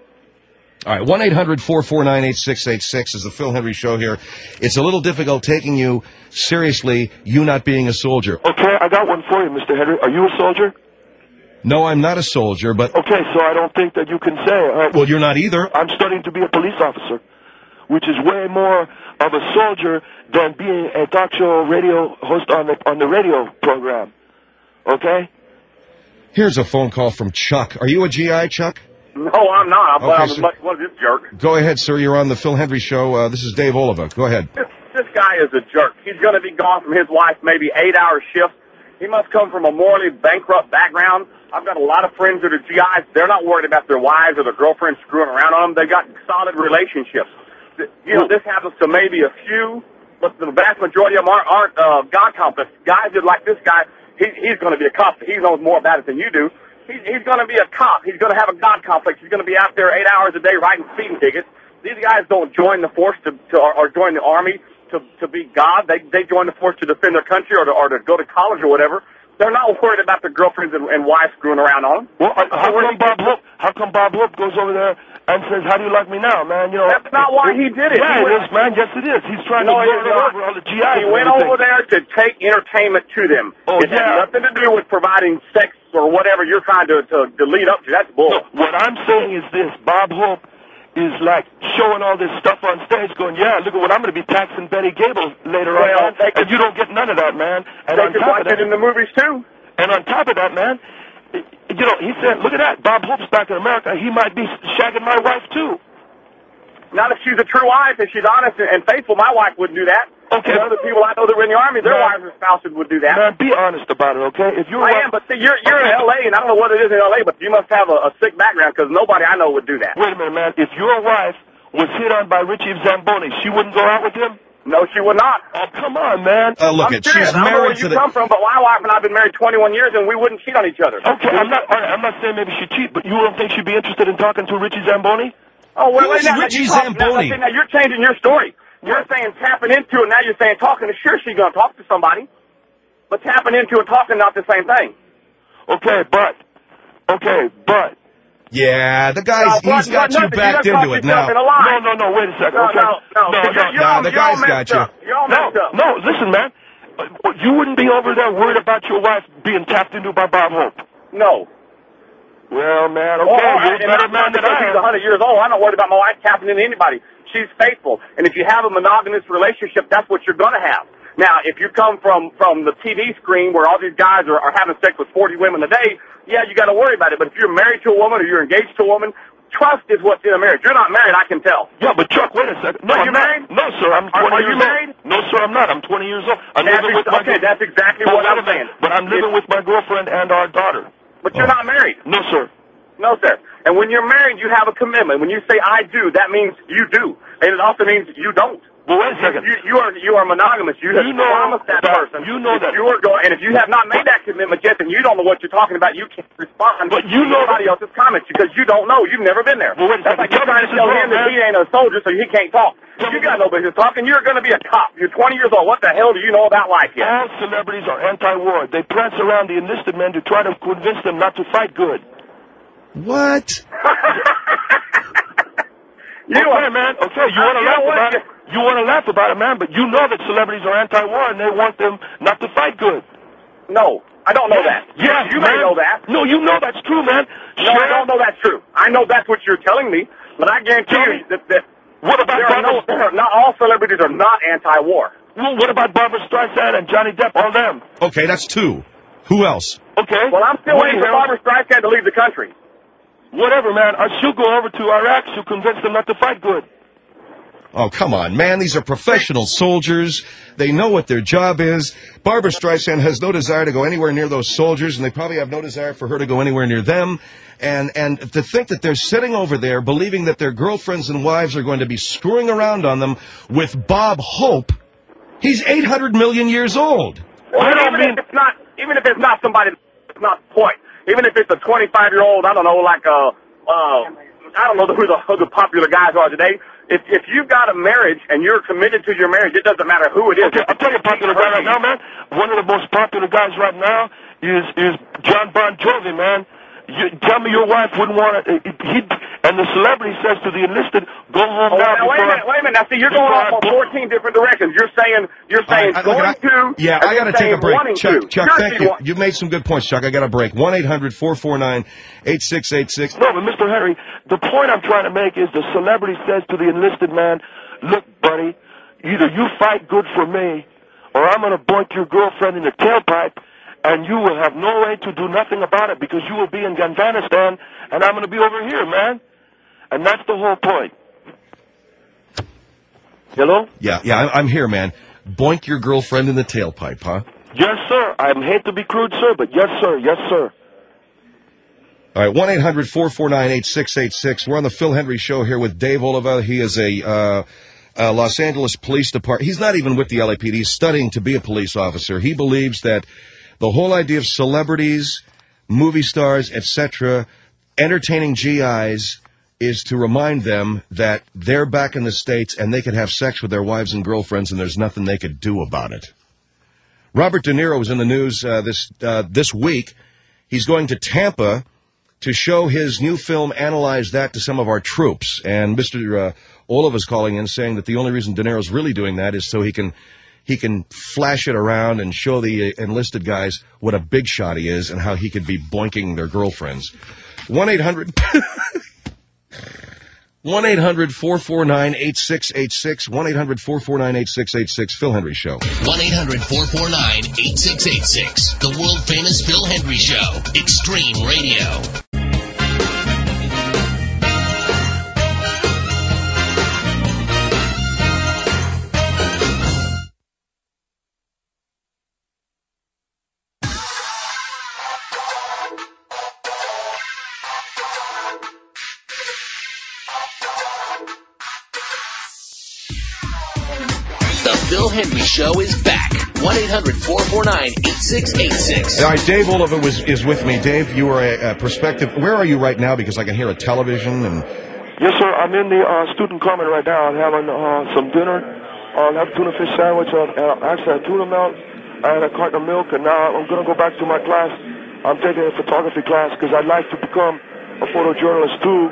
All right, 1-800-449-8686 is the Phil Henry Show here. It's a little difficult taking you seriously, you not being a soldier. Okay, I got one for you, Mr. Henry. Are you a soldier? No, I'm not a soldier, but... Okay, so I don't think that you can say... Well, you're not either. I'm studying to be a police officer, which is way more of a soldier than being a talk show radio host on the radio program. Okay? Here's a phone call from Chuck. Are you a GI, Chuck? No, I'm not. But I'm much what is this jerk? Go ahead, sir. You're on the Phil Henry Show. This is Dave Oliva. Go ahead. This guy is a jerk. He's going to be gone from his wife maybe 8-hour shifts. He must come from a morally bankrupt background. I've got a lot of friends that are GIs. They're not worried about their wives or their girlfriends screwing around on them. They've got solid relationships. You know, this happens to maybe a few, but the vast majority of them aren't God complex. Guys that like this guy, he's going to be a cop. He knows more about it than you do. He's going to be a cop. He's going to have a God complex. He's going to be out there 8 hours a day writing speeding tickets. These guys don't join the force or join the army to be God. They join the force to defend their country or to go to college or whatever. They're not worried about their girlfriends and wives screwing around on them. Well, how come Bob Hope goes over there and says, how do you like me now, man? You know, that's not why he did it. Yeah, it is, man. Yes, it is. He's trying to get over all the GIs. He went over there to take entertainment to them. Oh, it had nothing to do with providing sex or whatever you're trying to lead up to. That's bull. No, what I'm saying is this. Bob Hope is like showing all this stuff on stage going, yeah, look at what I'm going to be taxing Betty Gable later on. And you don't get none of that, man. And they could watch it in the movies, too. And on top of that, man, you know, he said, look at that. Bob Hope's back in America. He might be shagging my wife, too. Not if she's a true wife, if she's honest and faithful. My wife wouldn't do that. Okay. And other people I know that were in the Army, their wives and spouses would do that. Man, be honest about it, okay? If you're I am, but see, you're in L.A., and I don't know what it is in L.A., but you must have a sick background, because nobody I know would do that. Wait a minute, man. If your wife was hit on by Richie Zamboni, she wouldn't go out with him? No, she would not. Oh, come on, man. Look, she's married to the... I don't know where you come from, but my wife and I have been married 21 years, and we wouldn't cheat on each other. Okay, I'm not saying maybe she'd cheat, but you don't think she'd be interested in talking to Richie Zamboni? Oh, well, who's Richie Zamboni? Now you're changing your story. You're saying tapping into it, now you're saying talking. Sure, she's going to talk to somebody, but tapping into and talking not the same thing. Okay, but... Yeah, the guy's, he's got you backed into it now. No, wait a second. No, the guy's got you. You're all messed up. No, listen, man. You wouldn't be over there worried about your wife being tapped into by Bob Hope? No. Well, man, okay, you're a better man than I am. She's 100 years old. I'm not worried about my wife tapping into anybody. She's faithful. And if you have a monogamous relationship, that's what you're going to have. Now, if you come from the TV screen where all these guys are having sex with 40 women a day, yeah, you got to worry about it. But if you're married to a woman or you're engaged to a woman, trust is what's in a marriage. You're not married, I can tell. Yeah, but Chuck, wait a second. No, Are you I'm not. married? No, sir, I'm 20 Are years you married? old. No, sir, I'm not. I'm 20 years old. I'm living with my okay, that's exactly But what wait I'm a minute. saying. But I'm living with my girlfriend and our daughter. But you're not married. No, sir. No, sir. And when you're married, you have a commitment. When you say I do, that means you do. And it also means you don't. Well, wait a second. You are monogamous. You have promised that person. You know that. You are going, and if you have not made that commitment yet, then you don't know what you're talking about. You can't respond But you to know somebody else's comments because you don't know. You've never been there. Well, wait a That's second. like you're trying to tell him that he ain't a soldier, so he can't talk. You got no business talking. You're going to be a cop. You're 20 years old. What the hell do you know about life yet? All celebrities are anti-war. They prance around the enlisted men to try to convince them not to fight good. What? Okay, man. Okay, you want to laugh about it. You want to laugh about it, man, but you know that celebrities are anti-war and they want them not to fight good. No, I don't know that. Yes, you man. may know that. No, you know that's true, man. No, I don't know that's true. I know that's what you're telling me, but I guarantee you that what about not all celebrities are not anti-war. Well, what about Barbara Streisand and Johnny Depp, all them? Okay, that's two. Who else? Okay. Well, I'm still waiting for Barbara Streisand to leave the country. Whatever, man. She'll go over to Iraq. She'll convince them not to fight good. Oh, come on, man. These are professional soldiers. They know what their job is. Barbara Streisand has no desire to go anywhere near those soldiers, and they probably have no desire for her to go anywhere near them. And to think that they're sitting over there believing that their girlfriends and wives are going to be screwing around on them with Bob Hope. He's 800 million years old. Well, even if it's not somebody, it's not the point. Even if it's a 25-year-old, I don't know, like I don't know who the popular guys are today. If you've got a marriage and you're committed to your marriage, it doesn't matter who it is. Okay, I'll tell you a popular guy right now, man. One of the most popular guys right now is John Bon Jovi, man. Tell me your wife wouldn't want to. And the celebrity says to the enlisted, "Go home now." Wait a minute. Now, see, you're going off on 14 different directions. You're saying going to. Yeah, I got to take a break. Chuck, Chuck, thank you. You made some good points, Chuck. I got a break. 1-800-449-8686. No, but Mr. Henry, the point I'm trying to make is the celebrity says to the enlisted man, "Look, buddy, either you fight good for me, or I'm going to boink your girlfriend in the tailpipe." And you will have no way to do nothing about it because you will be in Afghanistan and I'm going to be over here, man. And that's the whole point. Hello? Yeah, I'm here, man. Boink your girlfriend in the tailpipe, huh? Yes, sir. I hate to be crude, sir, but yes, sir. Yes, sir. All right, 1-800-449-8686. We're on the Phil Hendry Show here with Dave Oliva. He is a Los Angeles Police Department. He's not even with the LAPD. He's studying to be a police officer. He believes that the whole idea of celebrities, movie stars, etc., entertaining GIs is to remind them that they're back in the States and they can have sex with their wives and girlfriends and there's nothing they could do about it. Robert De Niro was in the news this week. He's going Tampa to show his new film, Analyze That, to some of our troops. And Mr. Oliva's calling in saying that the only reason De Niro's really doing that is so he can flash it around and show the enlisted guys what a big shot he is and how he could be boinking their girlfriends. 1-800-449-8686. 1-800-449-8686. Phil Hendry Show. 1-800-449-8686. The world-famous Phil Hendry Show. Extreme Radio. The Phil Hendry Show is back. 1-800-449-8686. All right, Dave Oliva is with me. Dave, you are a prospective. Where are you right now? Because I can hear a television and. Yes, sir. I'm in the student common right now. I'm having some dinner. I'll have a tuna fish sandwich. Actually, a tuna melt. I had a carton of milk, and now I'm going to go back to my class. I'm taking a photography class because I'd like to become a photojournalist too.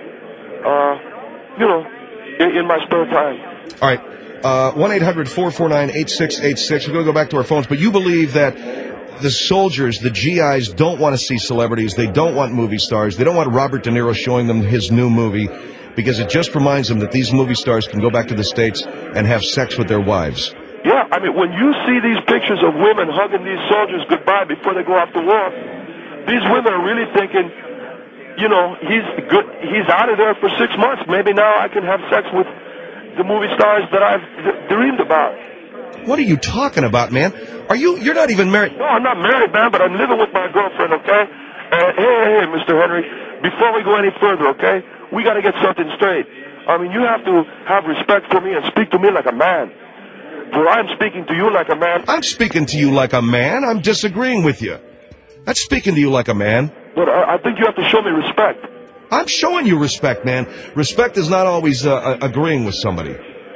In my spare time. All right. 1-800-449-8686. We're going to go back to our phones, but you believe that the soldiers, the GIs, don't want to see celebrities. They don't want movie stars. They don't want Robert De Niro showing them his new movie because it just reminds them that these movie stars can go back to the States and have sex with their wives. Yeah, I mean, when you see these pictures of women hugging these soldiers goodbye before they go off to war, these women are really thinking, you know, he's good. He's out of there for 6 months. Maybe now I can have sex with the movie stars that I've dreamed about. What are you talking about, man? You're not even married? No, I'm not married, man, but I'm living with my girlfriend, okay? Hey, Mr. Henry, before we go any further, okay, we got to get something straight. I mean, you have to have respect for me and speak to me like a man. For I'm speaking to you like a man. I'm speaking to you like a man. I'm disagreeing with you. I'm speaking to you like a man. But I think you have to show me respect. I'm showing you respect, man. Respect is not always agreeing with somebody.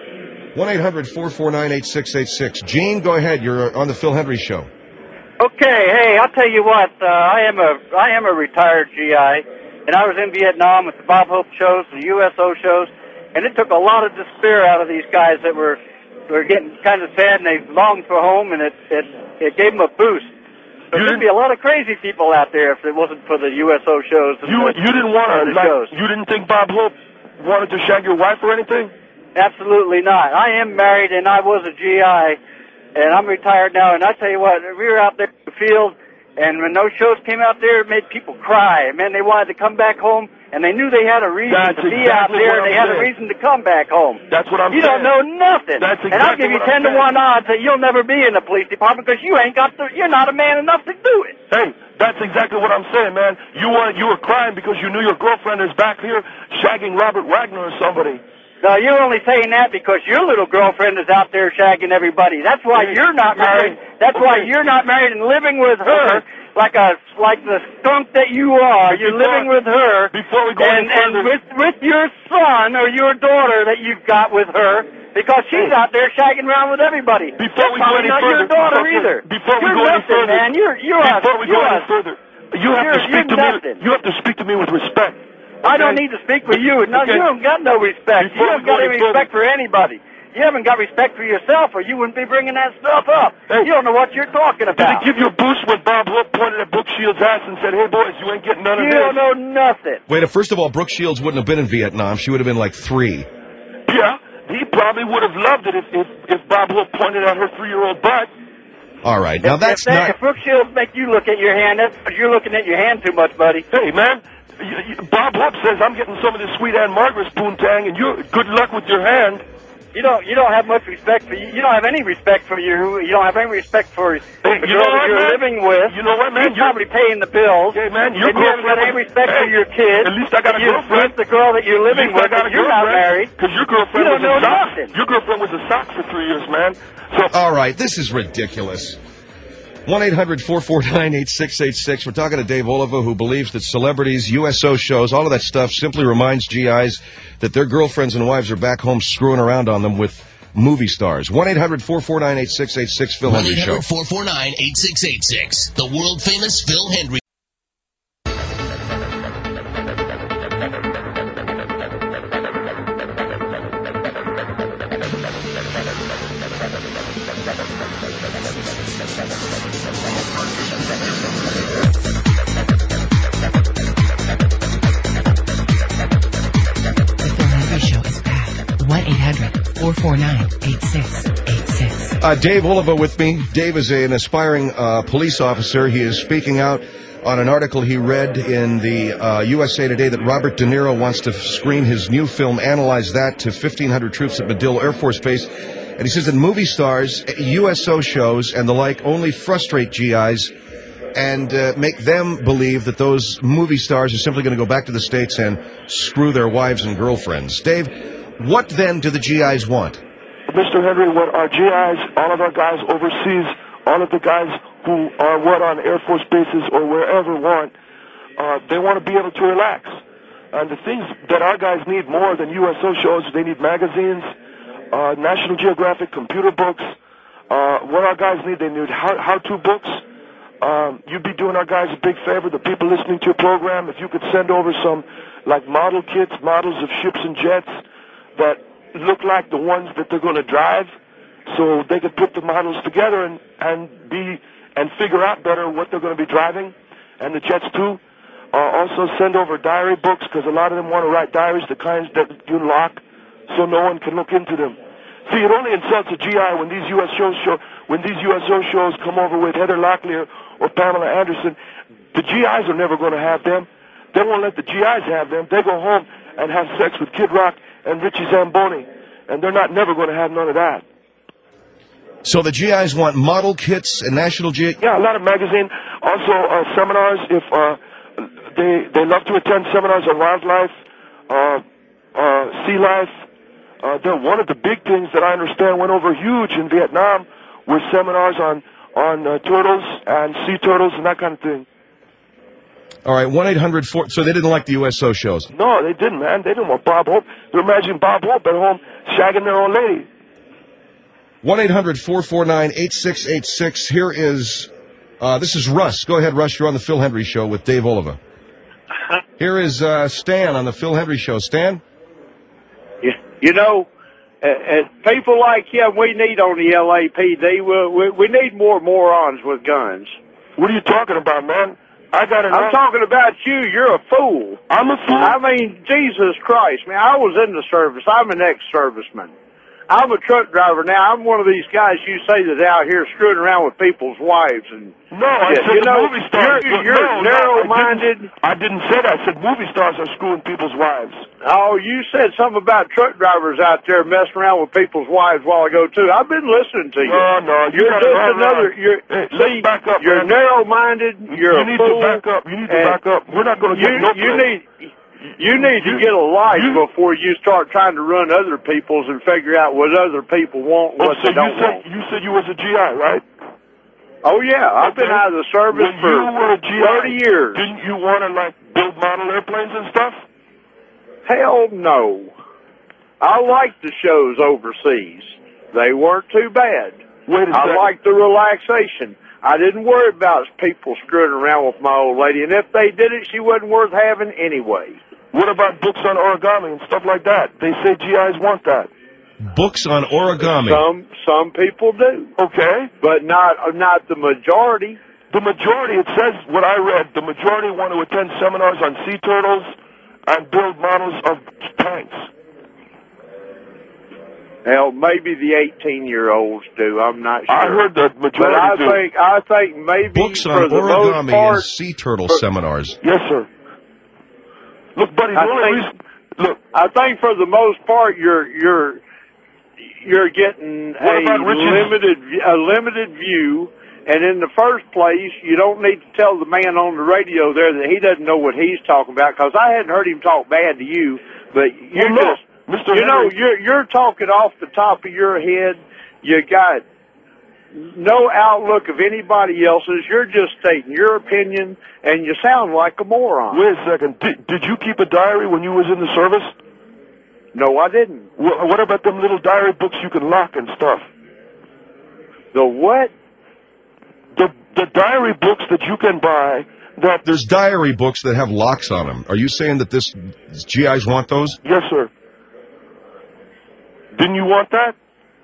1-800-449-8686. Gene, go ahead. You're on the Phil Hendry Show. Okay, hey, I'll tell you what. I am a retired GI, and I was in Vietnam with the Bob Hope shows, the USO shows, and it took a lot of despair out of these guys that were getting kind of sad, and they longed for home, and it gave them a boost. But there'd be a lot of crazy people out there if it wasn't for the USO shows. You didn't want to, you didn't think Bob Hope wanted to shag your wife or anything? Absolutely not. I am married, and I was a GI, and I'm retired now, and I tell you what, we were out there in the field, and when those shows came out there, it made people cry. Man, they wanted to come back home, and they knew they had a reason to be out there, and they had a reason to come back home. That's what I'm saying. You don't know nothing. That's exactly and I'll give you 10 to 1 odds that you'll never be in the police department because you're not a man enough to do it. Hey, that's exactly what I'm saying, man. You were crying because you knew your girlfriend is back here shagging Robert Wagner or somebody. No, you're only saying that because your little girlfriend is out there shagging everybody. That's why you're not married. That's why you're not married and living with her like the skunk that you are. You're living with her. Before we go any further, and with your son or your daughter that you've got with her, because she's out there shagging around with everybody. Before we go any not further, your daughter either. Before we you're go nothing, any further, man. You're before we go any further, you have to speak to nothing. me. You have to speak to me with respect. I don't need to speak for you. No, you don't got no respect. You don't got any respect for anybody. You haven't got respect for yourself, or you wouldn't be bringing that stuff up. Hey, you don't know what you're talking about. Did it give you a boost when Bob Hope pointed at Brooke Shields' ass and said, "Hey, boys, you ain't getting none of this"? You don't know nothing. Wait, first of all, Brooke Shields wouldn't have been in Vietnam. She would have been like 3. Yeah, he probably would have loved it if Bob Hope pointed at her 3-year-old butt. All right, now if Brooke Shields make you look at your hand, that's because you're looking at your hand too much, buddy. Hey, man. Bob Hope says I'm getting some of this sweet Ann Margaret spoontang, and you good luck with your hand. You don't have much respect for you. You don't have any respect for you. You don't have any respect for the girl that you're living with. You know what, man? You're probably paying the bills. Hey, man, you haven't got any respect for your kids. At least I got a girlfriend. With the girl that you're living with, you're not married. Because your girlfriend was a sock. Your girlfriend was a sock for 3 years, man. So all right, this is ridiculous. 1-800-449-8686. We're talking to Dave Oliva, who believes that celebrities, USO shows, all of that stuff simply reminds GIs that their girlfriends and wives are back home screwing around on them with movie stars. 1-800-449-8686, Phil Hendry Show. 1-800-449-8686. The world-famous Phil Hendry. Dave Oliva with me. Dave is an aspiring police officer. He is speaking out on an article he read in the USA Today that Robert De Niro wants to screen his new film, Analyze That, to 1,500 troops at Medill Air Force Base. And he says that movie stars, USO shows, and the like only frustrate GIs and make them believe that those movie stars are simply going to go back to the States and screw their wives and girlfriends. Dave, what then do the GIs want? Mr. Henry, what our GIs, all of our guys overseas, all of the guys who are on Air Force bases or wherever want, they want to be able to relax. And the things that our guys need more than USO shows, they need magazines, National Geographic, computer books. What our guys need, they need how-to books. You'd be doing our guys a big favor, the people listening to your program, if you could send over some, like, model kits, models of ships and jets that look like the ones that they're going to drive, so they could put the models together and figure out better what they're going to be driving, and the jets too. Also send over diary books, because a lot of them want to write diaries, the kinds that you lock, so no one can look into them. See, it only insults a GI when these USO shows come over with Heather Locklear or Pamela Anderson. The GIs are never going to have them. They won't let the GIs have them. They go home and have sex with Kid Rock and Richie Zamboni, and they're never going to have none of that. So the GIs want model kits and National Geographic? Yeah, a lot of magazine. Also, seminars. If they love to attend seminars on wildlife, sea life. They're one of the big things that I understand went over huge in Vietnam were seminars on turtles and sea turtles and that kind of thing. All right, 1-800-4... So they didn't like the USO shows? No, they didn't, man. They didn't want Bob Hope. They're imagining Bob Hope at home shagging their old lady. 1-800-449-8686. Here is... this is Russ. Go ahead, Russ. You're on the Phil Hendry Show with Dave Oliva. Here is Stan on the Phil Hendry Show. Stan? You know, people like him we need on the LAPD. We need more morons with guns. What are you talking about, man? I'm talking about you. You're a fool. I'm a fool? I mean, Jesus Christ, man. I was in the service. I'm an ex-serviceman. I'm a truck driver now. I'm one of these guys you say that's out here screwing around with people's wives. And no, I said the movie stars. You're narrow-minded. I didn't say that. I said movie stars are screwing people's wives. Oh, you said something about truck drivers out there messing around with people's wives a while ago, too. I've been listening to you. No. You're just another... Let's back up, you're narrow-minded. You're a fool. You need to back up. We're not going to get no place. You need to get a life before you start trying to run other people's and figure out what other people want and what they don't want. You said you was a GI, right? Oh, yeah. I've been out of the service for 30 years. Didn't you want to, build model airplanes and stuff? Hell no. I liked the shows overseas. They weren't too bad. I liked the relaxation. I didn't worry about people screwing around with my old lady, and if they did it, she wasn't worth having anyway. What about books on origami and stuff like that? They say GIs want that. Books on origami. Some people do. Okay. But not the majority. The majority, it says what I read, the majority want to attend seminars on sea turtles and build models of tanks. Hell, maybe the 18-year-olds do. I'm not sure. I heard the majority do. But I think maybe books on for the origami most part, and sea turtle seminars. Yes, sir. Look, buddy, I think for the most part you're getting a limited view, and in the first place, you don't need to tell the man on the radio there that he doesn't know what he's talking about, because I hadn't heard him talk bad to you, but you're talking off the top of your head. You got no outlook of anybody else's. You're just stating your opinion, and you sound like a moron. Wait a second. Did you keep a diary when you was in the service? No, I didn't. What about them little diary books you can lock and stuff? The what? The diary books that you can buy. There's diary books that have locks on them. Are you saying that this GIs want those? Yes, sir. Didn't you want that?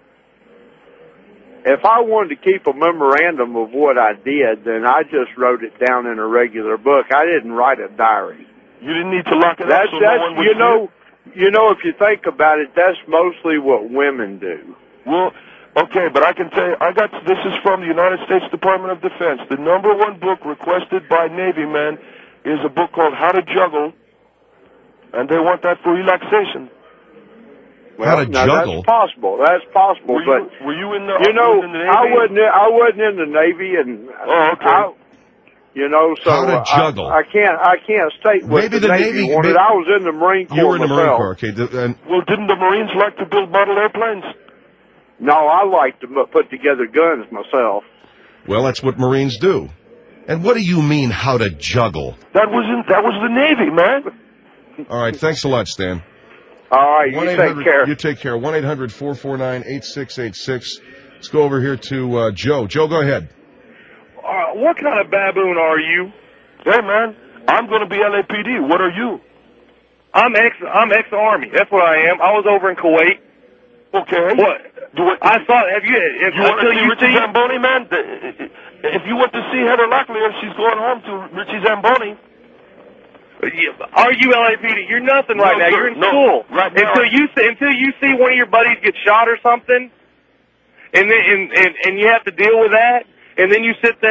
If I wanted to keep a memorandum of what I did, then I just wrote it down in a regular book. I didn't write a diary. You didn't need to lock it up so no one would see it? If you think about it, that's mostly what women do. Well, okay, but I can tell you, this is from the United States Department of Defense. The #1 book requested by Navy men is a book called How to Juggle, and they want that for relaxation. How to juggle? That's possible. Were you in the? You know, in the Navy? I wasn't in the Navy, and okay. So how to juggle? I can't state what maybe the Navy wanted. I was in the Marine Corps. You were in the Marine Corps, okay? Well, didn't the Marines like to build model airplanes? No, I like to put together guns myself. Well, that's what Marines do. And what do you mean, how to juggle? That was the Navy, man. All right, thanks a lot, Stan. All right, you take care. You take care. 1-800-449-8686. Let's go over here to Joe. Joe, go ahead. What kind of baboon are you? Hey, man, I'm going to be LAPD. What are you? I'm ex-Army. That's what I am. I was over in Kuwait. Okay. What? I thought, you want to see Richie Zamboni, man? If you want to see Heather Locklear, she's going home to Richie Zamboni. Are you LAPD? You're nothing right now. You're in school. Right now. Until you see one of your buddies get shot or something, and you have to deal with that, and then you sit there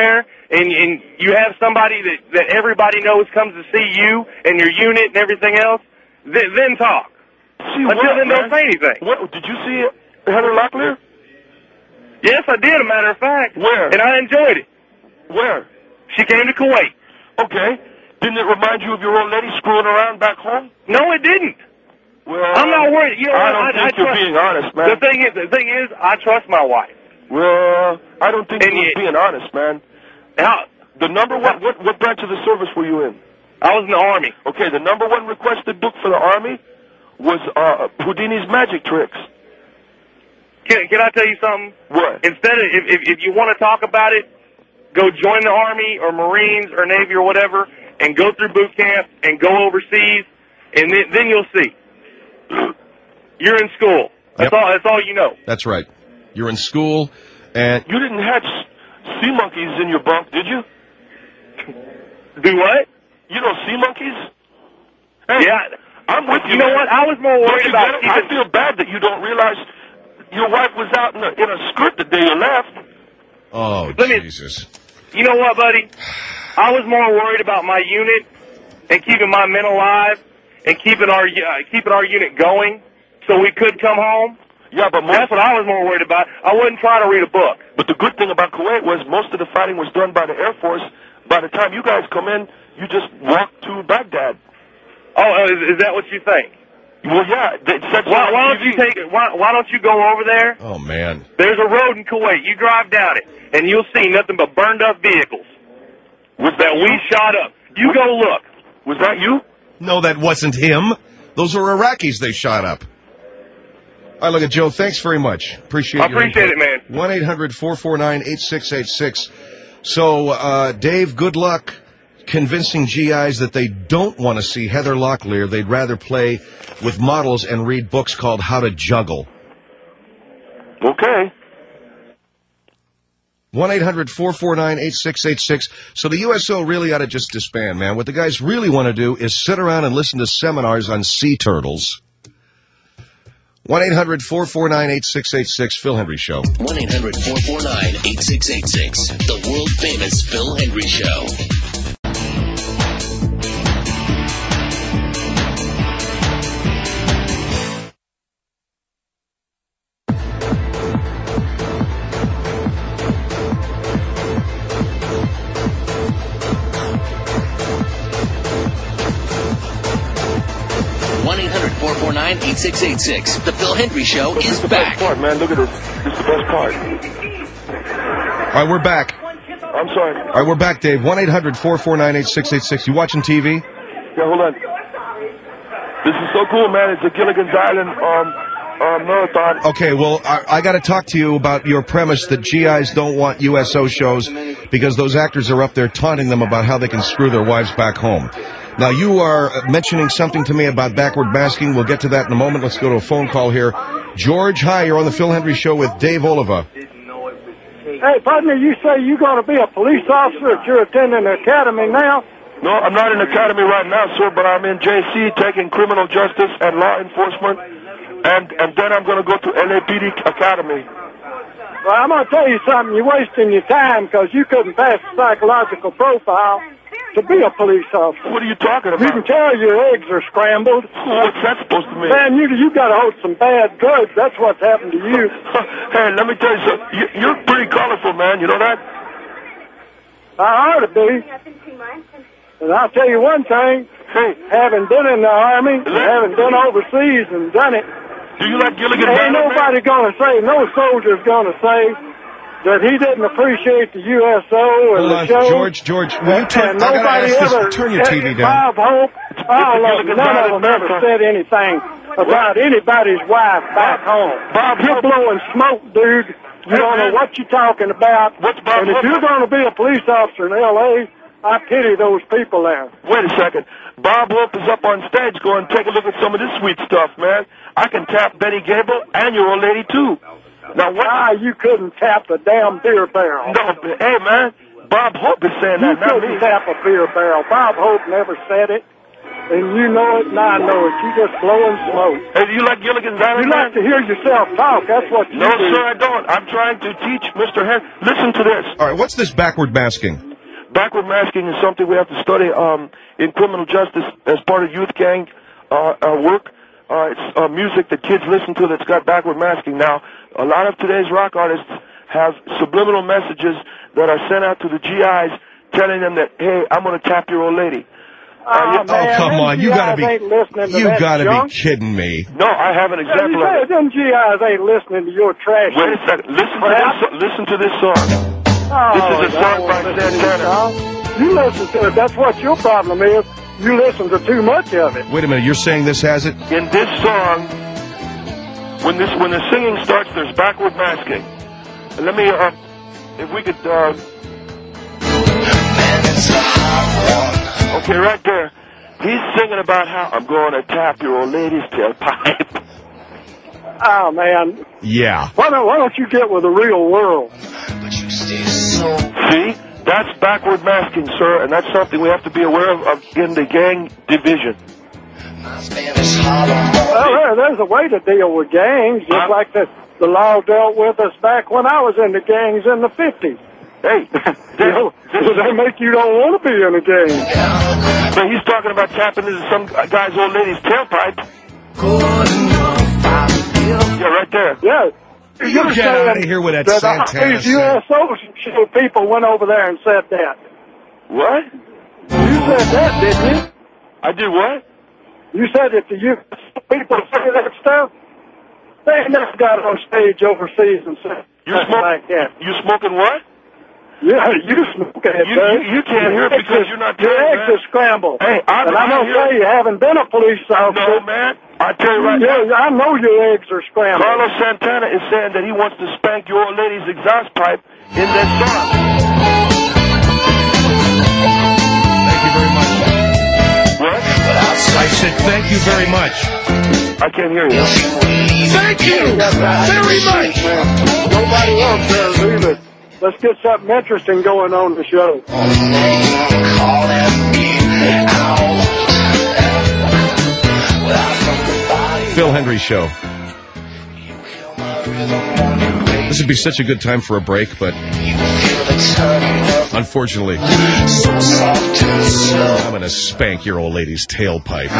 and you have somebody that everybody knows comes to see you and your unit and everything else, then talk. Until then, don't say anything. What, did you see Heather Locklear? Yes, I did, a matter of fact. Where? And I enjoyed it. Where? She came to Kuwait. Okay. Didn't it remind you of your old lady screwing around back home? No, it didn't. Well, I'm not worried. You know, I don't think you're being honest, man. The thing is, I trust my wife. Well, I don't think you're being honest, man. Now, the number one, what branch of the service were you in? I was in the Army. Okay, the number one requested book for the Army was Houdini's Magic Tricks. Can I tell you something? What? Instead of, if you want to talk about it, go join the Army or Marines or Navy or whatever, and go through boot camp and go overseas, and then you'll see. You're in school. That's all you know. That's right. You're in school, and you didn't hatch sea monkeys in your bunk, did you? Do what? You know sea monkeys? Hey, yeah. I'm with you. You know what? I was more worried about. I feel bad that you don't realize your wife was out in a skirt the day you left. Oh, Jesus. You know what, buddy? I was more worried about my unit and keeping my men alive and keeping our unit going so we could come home. Yeah, but that's what I was more worried about. I wasn't trying to read a book. But the good thing about Kuwait was most of the fighting was done by the Air Force. By the time you guys come in, you just walk to Baghdad. Oh, is that what you think? Well, yeah. Why don't you take it? Why don't you go over there? Oh, man. There's a road in Kuwait. You drive down it, and you'll see nothing but burned up vehicles. Was that we shot up? You go look. Was that you? No, that wasn't him. Those were Iraqis they shot up. All right, look at Joe. Thanks very much. Appreciate it, man. 1-800-449-8686. So, Dave, good luck convincing GIs that they don't want to see Heather Locklear. They'd rather play with models and read books called How to Juggle. Okay. 1-800-449-8686. So the USO really ought to just disband, man. What the guys really want to do is sit around and listen to seminars on sea turtles. 1-800-449-8686, Phil Hendry Show. 1-800-449-8686, the world-famous Phil Hendry Show. The Phil Hendry Show is back. Best part, man. Look at this. This is the best part. All right, we're back. I'm sorry. All right, we're back, Dave. 1-800-449-8686. You watching TV? Yeah, hold on. This is so cool, man. It's the Gilligan's Island marathon. Okay, well, I got to talk to you about your premise that GIs don't want USO shows because those actors are up there taunting them about how they can screw their wives back home. Now, you are mentioning something to me about backward masking. We'll get to that in a moment. Let's go to a phone call here. George, hi. You're on the Phil Hendry Show with Dave Oliva. Hey, partner, you say you're going to be a police officer if you're attending the academy now? No, I'm not in the academy right now, sir, but I'm in JC taking criminal justice and law enforcement, and then I'm going to go to LAPD Academy. Well, I'm going to tell you something. You're wasting your time because you couldn't pass the psychological profile to be a police officer. What are you talking about? You can tell your eggs are scrambled. What's that supposed to mean? Man, you got to hold some bad goods. That's what's happened to you. Hey, let me tell you something. You're pretty colorful, man. You know that? I ought to be. And I'll tell you one thing. Hey, having been in the Army, having been overseas and done it, do you like Gilligan? Ain't nobody going to say, no soldier's going to say that he didn't appreciate the USO and the show. George, will you turn, turn your TV down. Bob Hope, all of them, none of them ever said anything about anybody's wife back home. Bob, you're blowing smoke, dude. You don't know what you're talking about. And if you're going to be a police officer in L.A., I pity those people there. Wait a second. Bob Wolf is up on stage going, take a look at some of this sweet stuff, man. I can tap Betty Gable and your old lady, too. Now, what? You couldn't tap the damn beer barrel. No, hey, man, Bob Hope is saying that, not me. You couldn't tap a beer barrel. Bob Hope never said it, and you know it, and I know it. You just blowing smoke. Hey, do you like Gilligan's Island? You like to hear yourself talk. That's what you do. No, sir, I don't. I'm trying to teach Mr. Henry. Listen to this. All right, what's this backward masking? backward masking is something we have to study in criminal justice as part of youth gang work. It's music that kids listen to that's got backward masking. Now, a lot of today's rock artists have subliminal messages that are sent out to the GIs telling them that, hey, I'm going to tap your old lady. Man, come on, you gotta be kidding me. No, I have an example of it. Them GIs ain't listening to your trash. Wait a second. Listen to this song. This is a song by Santana. You listen to it. That's what your problem is. You listen to too much of it. Wait a minute, you're saying this has it? In this song, when the singing starts, there's backward masking. And let me, if we could, okay, right there. He's singing about how I'm going to tap your old lady's tailpipe. Oh, man. Yeah. Why don't you get with the real world? See? That's backward masking, sir, and that's something we have to be aware of in the gang division. Well, there's a way to deal with gangs, just like the law dealt with us back when I was in the gangs in the 50s. Hey, they make you don't want to be in a gang. But he's talking about tapping into some guy's old lady's tailpipe. Yeah, right there. Yeah. You get out of here with that Santana these USO people went over there and said that. What? You said that, didn't you? I did what? You said that the USO people say that stuff? They never got on stage overseas and said like that. You smoking what? Yeah, you smoke it, you can't hear it because you're not your eggs are scrambled. Hey, and I'm going to tell you, haven't been a police officer. No, man. I tell you right now. I know your eggs are scrambled. Carlos Santana is saying that he wants to spank your old lady's exhaust pipe in that song. Thank you very much. What? I said thank you very much. I can't hear you. Thank you very much. Nobody else does either. Let's get something interesting going on the show. Phil Hendrie Show. This would be such a good time for a break, but unfortunately, I'm going to spank your old lady's tailpipe.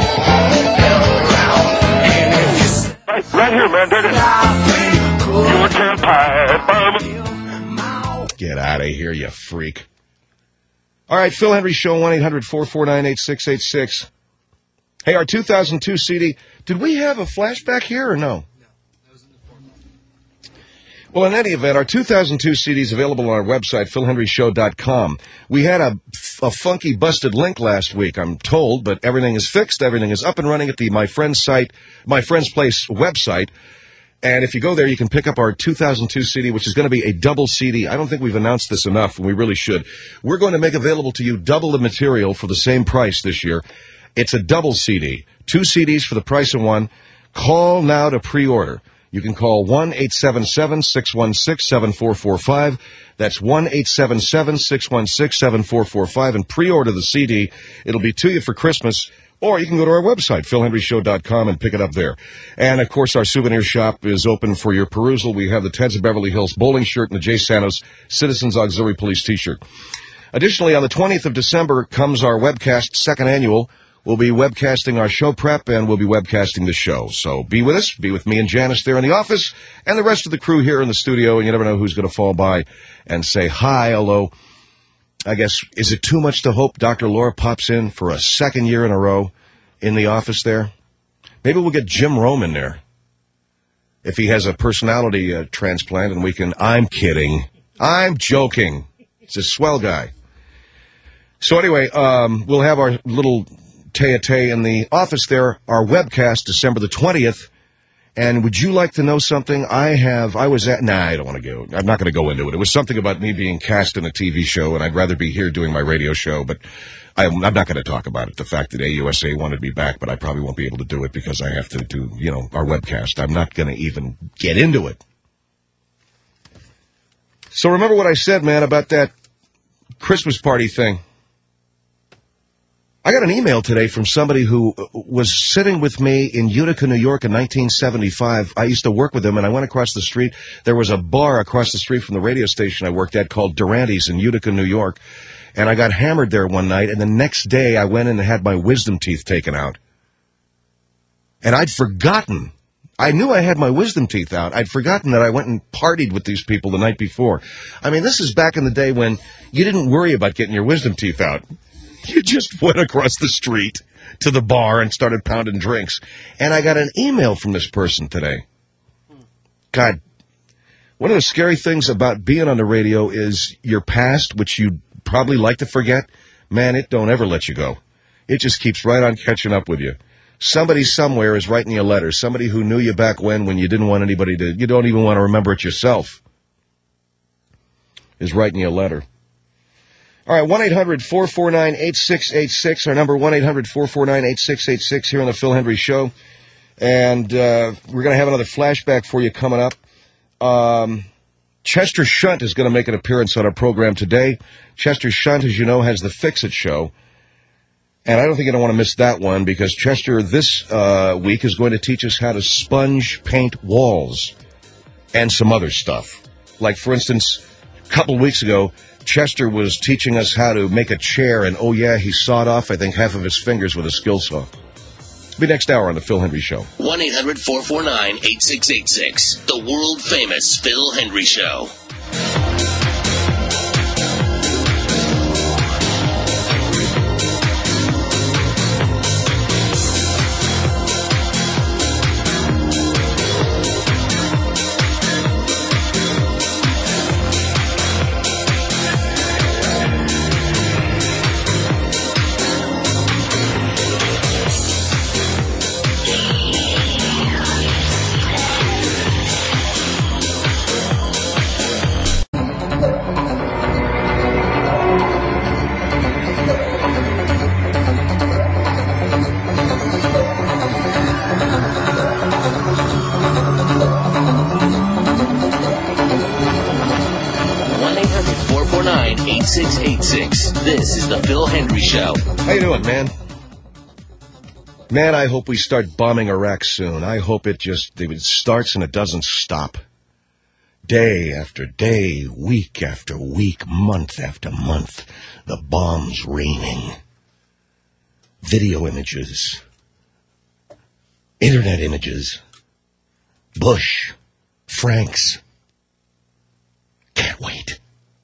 Right here, man. There it is. Your tailpipe. Get out of here, you freak. All right, Phil Hendrie Show, 1-800-449-8686. Hey, our 2002 CD, did we have a flashback here or no? Well, in any event, our 2002 CD is available on our website, philhendrieshow.com. We had a funky busted link last week, I'm told, but everything is fixed. Everything is up and running at the My Friend's Place website. And if you go there, you can pick up our 2002 CD, which is going to be a double CD. I don't think we've announced this enough, and we really should. We're going to make available to you double the material for the same price this year. It's a double CD. 2 CDs for the price of one. Call now to pre-order. You can call 1-877-616-7445. That's 1-877-616-7445 and pre-order the CD. It'll be to you for Christmas. Or you can go to our website, philhendrieshow.com, and pick it up there. And, of course, our souvenir shop is open for your perusal. We have the Teds of Beverly Hills bowling shirt and the Jay Santos Citizens Auxiliary Police T-shirt. Additionally, on the 20th of December comes our webcast, second annual. We'll be webcasting our show prep, and we'll be webcasting the show. So be with us. Be with me and Janice there in the office, and the rest of the crew here in the studio. And you never know who's going to fall by and say hi, although I guess, is it too much to hope Dr. Laura pops in for a second year in a row in the office there? Maybe we'll get Jim Rome in there. If he has a personality transplant and we can... I'm kidding. I'm joking. He's a swell guy. So anyway, we'll have our little tete in the office there, our webcast, December the 20th. And would you like to know something? I don't want to go. I'm not going to go into it. It was something about me being cast in a TV show, and I'd rather be here doing my radio show, but I'm not going to talk about it. The fact that AUSA wanted me back, but I probably won't be able to do it because I have to do, our webcast. I'm not going to even get into it. So remember what I said, man, about that Christmas party thing. I got got an email today from somebody who was sitting with me in Utica, New York in 1975. I used to work with him, and I went across the street. There was a bar across the street from the radio station I worked at called Durante's in Utica, New York. And I got hammered there one night, and the next day I went in and had my wisdom teeth taken out. And I'd forgotten. I knew I had my wisdom teeth out. I'd forgotten that I went and partied with these people the night before. I mean, this is back in the day when you didn't worry about getting your wisdom teeth out. You just went across the street to the bar and started pounding drinks. And I got an email from this person today. God, one of the scary things about being on the radio is your past, which you probably like to forget. Man, it don't ever let you go. It just keeps right on catching up with you. Somebody somewhere is writing you a letter. Somebody who knew you back when you didn't want anybody to, you don't even want to remember it yourself, is writing you a letter. All right, 1-800-449-8686. Our number, 1-800-449-8686 here on the Phil Hendrie Show. And we're going to have another flashback for you coming up. Chester Shunt is going to make an appearance on our program today. Chester Shunt, as you know, has the Fix-It Show. And I don't think I don't want to miss that one because Chester this week is going to teach us how to sponge paint walls and some other stuff. Like, for instance, a couple weeks ago, Chester was teaching us how to make a chair, and oh yeah, he sawed off, I think, half of his fingers with a skill saw. Be next hour on the Phil Hendrie Show. 1-800-449-8686. The world-famous Phil Hendrie Show. This is the Phil Hendrie Show. How you doing, man? Man, I hope we start bombing Iraq soon. I hope it starts and it doesn't stop. Day after day, week after week, month after month, the bombs raining. Video images. Internet images. Bush. Franks. Can't wait.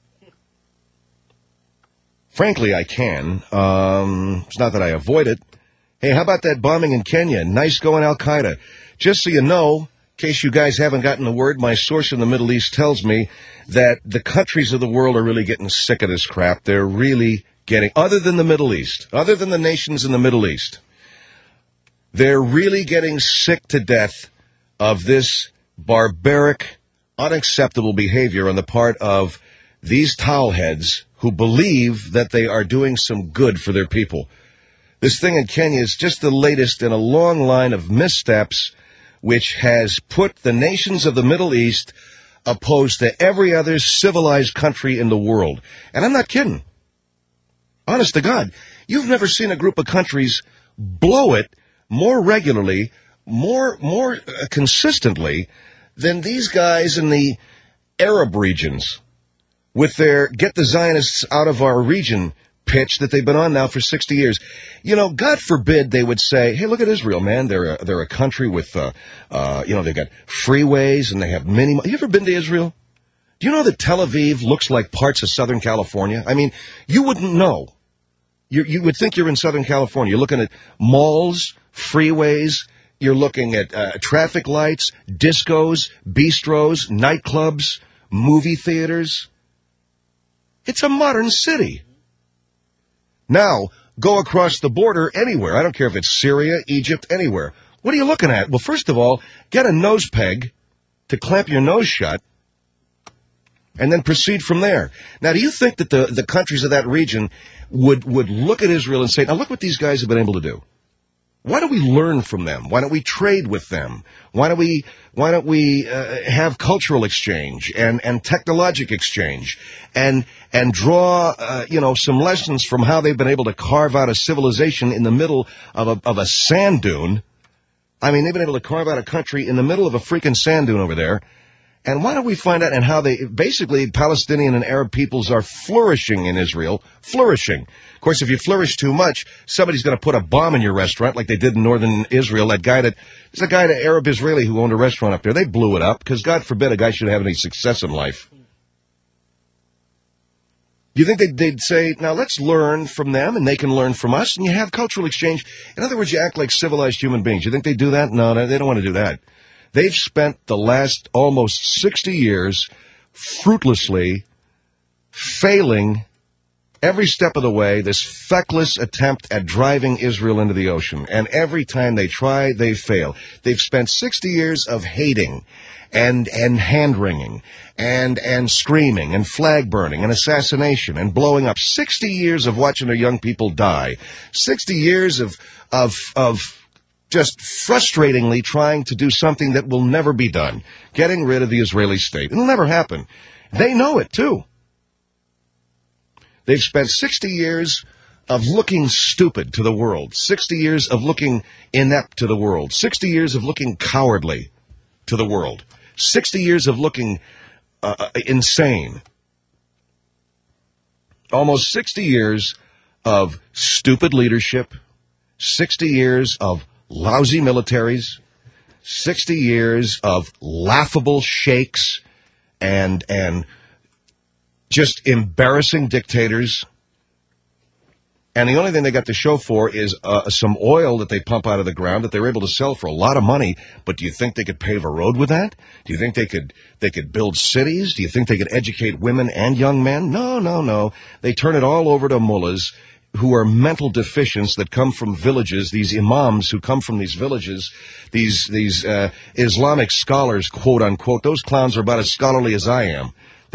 Frankly, I can. It's not that I avoid it. Hey, how about that bombing in Kenya? Nice going, Al-Qaeda. Just so you know, in case you guys haven't gotten the word, my source in the Middle East tells me that the countries of the world are really getting sick of this crap. They're really getting, other than the Middle East, other than the nations in the Middle East, they're really getting sick to death of this barbaric, unacceptable behavior on the part of these towelheads who believe that they are doing some good for their people. This thing in Kenya is just the latest in a long line of missteps which has put the nations of the Middle East opposed to every other civilized country in the world. And I'm not kidding. Honest to God, you've never seen a group of countries blow it more regularly, more consistently than these guys in the Arab regions with their get the Zionists out of our region pitch that they've been on now for 60 years. You know, God forbid they would say, hey, look at Israel, man. They're a country with, they've got freeways and they have many. You ever been to Israel? Do you know that Tel Aviv looks like parts of Southern California? I mean, you wouldn't know. You would think you're in Southern California. You're looking at malls, freeways. You're looking at traffic lights, discos, bistros, nightclubs, movie theaters. It's a modern city. Now, go across the border anywhere. I don't care if it's Syria, Egypt, anywhere. What are you looking at? Well, first of all, get a nose peg to clamp your nose shut and then proceed from there. Now, do you think that the countries of that region would look at Israel and say, now look what these guys have been able to do? Why don't we learn from them? Why don't we trade with them? Why don't we have cultural exchange and technologic exchange and draw some lessons from how they've been able to carve out a civilization in the middle of a sand dune? I mean, they've been able to carve out a country in the middle of a freaking sand dune over there. And why don't we find out and how basically Palestinian and Arab peoples are flourishing in Israel, flourishing. Of course, if you flourish too much, somebody's going to put a bomb in your restaurant like they did in northern Israel. There's a guy, an Arab Israeli, who owned a restaurant up there. They blew it up because, God forbid, a guy should have any success in life. Do you think they'd say, now let's learn from them and they can learn from us and you have cultural exchange? In other words, you act like civilized human beings. You think they do that? No, they don't want to do that. They've spent the last almost 60 years fruitlessly failing every step of the way, this feckless attempt at driving Israel into the ocean. And every time they try, they fail. They've spent 60 years of hating and hand-wringing and screaming and flag burning and assassination and blowing up. 60 years of watching their young people die. 60 years of just frustratingly trying to do something that will never be done, getting rid of the Israeli state. It'll never happen. They know it, too. They've spent 60 years of looking stupid to the world, 60 years of looking inept to the world, 60 years of looking cowardly to the world, 60 years of looking insane. Almost 60 years of stupid leadership, 60 years of lousy militaries, 60 years of laughable sheikhs and just embarrassing dictators. And the only thing they got to show for is some oil that they pump out of the ground that they're able to sell for a lot of money. But do you think they could pave a road with that? Do you think they could build cities? Do you think they could educate women and young men? No. They turn it all over to mullahs who are mental deficients that come from villages, these imams who come from these villages, these Islamic scholars, quote unquote. Those clowns are about as scholarly as I am.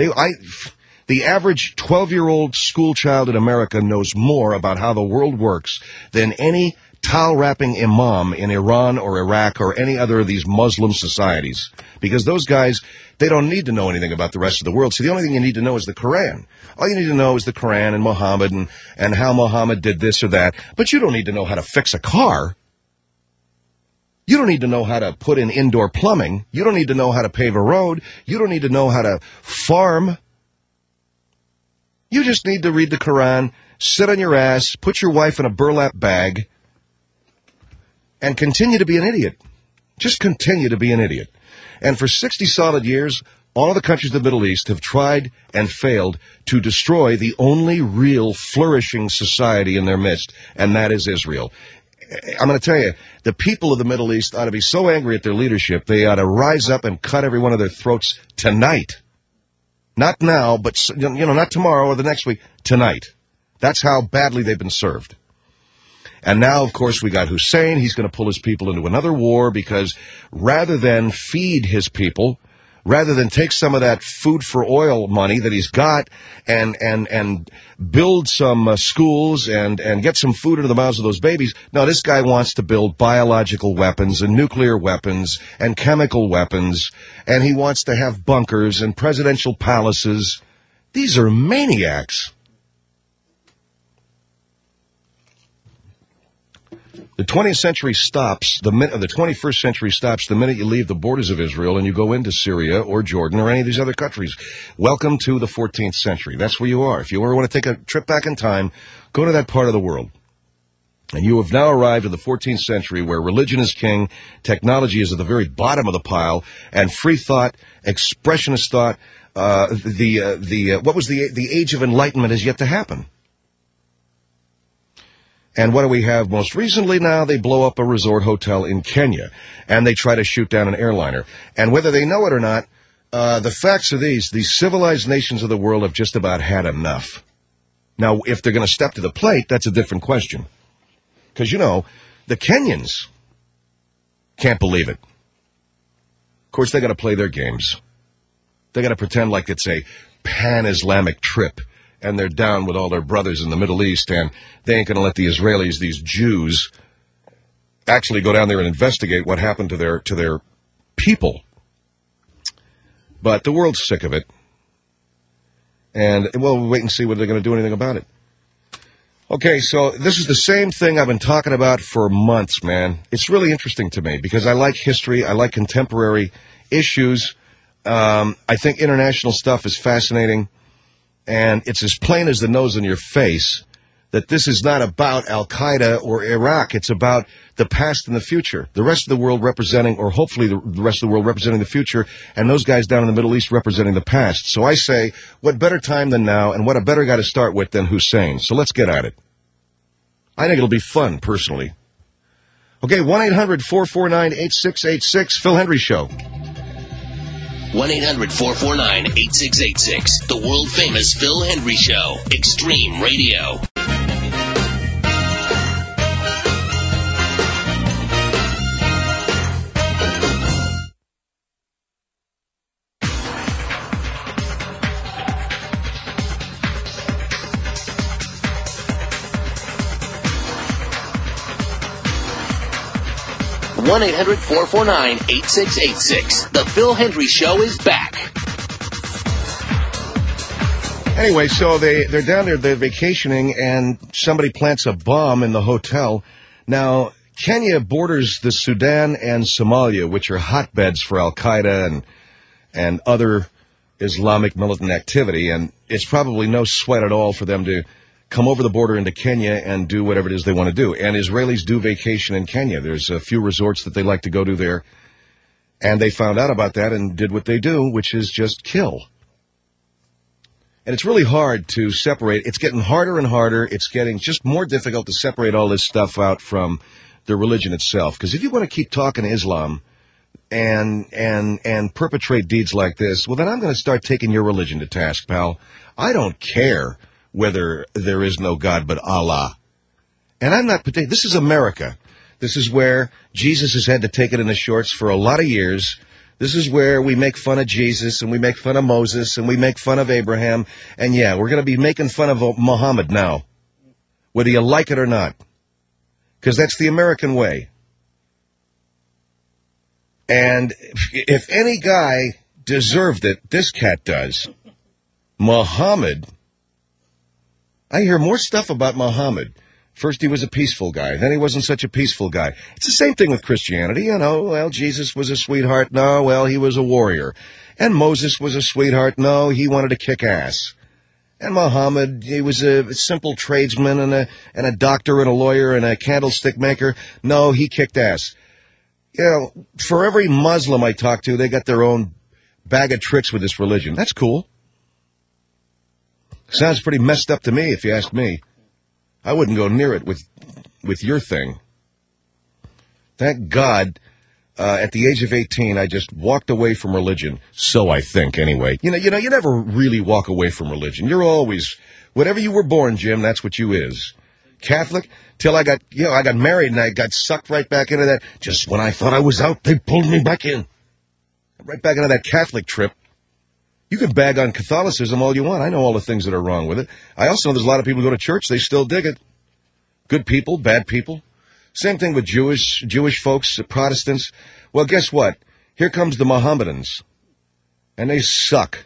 The average 12-year-old school child in America knows more about how the world works than any towel-wrapping imam in Iran or Iraq or any other of these Muslim societies. Because those guys, they don't need to know anything about the rest of the world. So the only thing you need to know is the Quran. All you need to know is the Quran and Muhammad and how Muhammad did this or that. But you don't need to know how to fix a car. You don't need to know how to put in indoor plumbing. You don't need to know how to pave a road. You don't need to know how to farm. You just need to read the Quran, sit on your ass, put your wife in a burlap bag, and continue to be an idiot. Just continue to be an idiot. And for 60 solid years, all of the countries of the Middle East have tried and failed to destroy the only real flourishing society in their midst, and that is Israel. I'm going to tell you, the people of the Middle East ought to be so angry at their leadership, they ought to rise up and cut every one of their throats tonight. Not now, but, not tomorrow or the next week, tonight. That's how badly they've been served. And now, of course, we got Hussein. He's going to pull his people into another war because rather than feed his people, rather than take some of that food for oil money that he's got and build some schools and get some food into the mouths of those babies, no, this guy wants to build biological weapons and nuclear weapons and chemical weapons, and he wants to have bunkers and presidential palaces. These are maniacs. The 20th century stops, the 21st century stops the minute you leave the borders of Israel and you go into Syria or Jordan or any of these other countries. Welcome to the 14th century. That's where you are. If you ever want to take a trip back in time, go to that part of the world. And you have now arrived in the 14th century where religion is king, technology is at the very bottom of the pile, and free thought, expressionist thought, the age of enlightenment is yet to happen. And what do we have most recently now? They blow up a resort hotel in Kenya, and they try to shoot down an airliner. And whether they know it or not, the facts are these civilized nations of the world have just about had enough. Now, if they're going to step to the plate, that's a different question. Because, the Kenyans can't believe it. Of course, they got to play their games. They got to pretend like it's a pan-Islamic trip, and they're down with all their brothers in the Middle East, and they ain't going to let the Israelis, these Jews, actually go down there and investigate what happened to their people. But the world's sick of it. And, well, we'll wait and see whether they're going to do anything about it. Okay, so this is the same thing I've been talking about for months, man. It's really interesting to me because I like history. I like contemporary issues. I think international stuff is fascinating. And it's as plain as the nose on your face that this is not about Al-Qaeda or Iraq. It's about the past and the future. The rest of the world representing, or hopefully the rest of the world representing the future, and those guys down in the Middle East representing the past. So I say, what better time than now, and what a better guy to start with than Hussein. So let's get at it. I think it'll be fun, personally. Okay, 1-800-449-8686, Phil Hendrie Show. 1-800-449-8686, the world-famous Phil Hendrie Show, Extreme Radio. 1-800-449-8686. The Phil Hendrie Show is back. Anyway, so they're down there, they're vacationing, and somebody plants a bomb in the hotel. Now, Kenya borders the Sudan and Somalia, which are hotbeds for Al-Qaeda and other Islamic militant activity, and it's probably no sweat at all for them to come over the border into Kenya and do whatever it is they want to do. And Israelis do vacation in Kenya. There's a few resorts that they like to go to there. And they found out about that and did what they do, which is just kill. And it's really hard to separate. It's getting harder and harder. It's getting just more difficult to separate all this stuff out from the religion itself. Because if you want to keep talking Islam and perpetrate deeds like this, well, then I'm going to start taking your religion to task, pal. I don't care whether there is no God but Allah. And I'm not particular. This is America. This is where Jesus has had to take it in the shorts for a lot of years. This is where we make fun of Jesus, and we make fun of Moses, and we make fun of Abraham. And yeah, we're going to be making fun of Muhammad now, whether you like it or not, because that's the American way. And if any guy deserved it, this cat does. Muhammad. I hear more stuff about Muhammad. First he was a peaceful guy, then he wasn't such a peaceful guy. It's the same thing with Christianity, you know. Well, Jesus was a sweetheart. No, well, he was a warrior. And Moses was a sweetheart. No, he wanted to kick ass. And Muhammad, he was a simple tradesman and a doctor and a lawyer and a candlestick maker. No, he kicked ass. You know, for every Muslim I talk to, they got their own bag of tricks with this religion. That's cool. Sounds pretty messed up to me, if you ask me. I wouldn't go near it with your thing. Thank God, at the age of 18, I just walked away from religion. So I think, anyway. You know, you never really walk away from religion. You're always, whatever you were born, Jim, that's what you is. Catholic, till I got married and I got sucked right back into that. Just when I thought I was out, they pulled me back in. Right back into that Catholic trip. You can bag on Catholicism all you want. I know all the things that are wrong with it. I also know there's a lot of people who go to church, they still dig it. Good people, bad people. Same thing with Jewish folks, Protestants. Well, guess what? Here comes the Mohammedans. And they suck.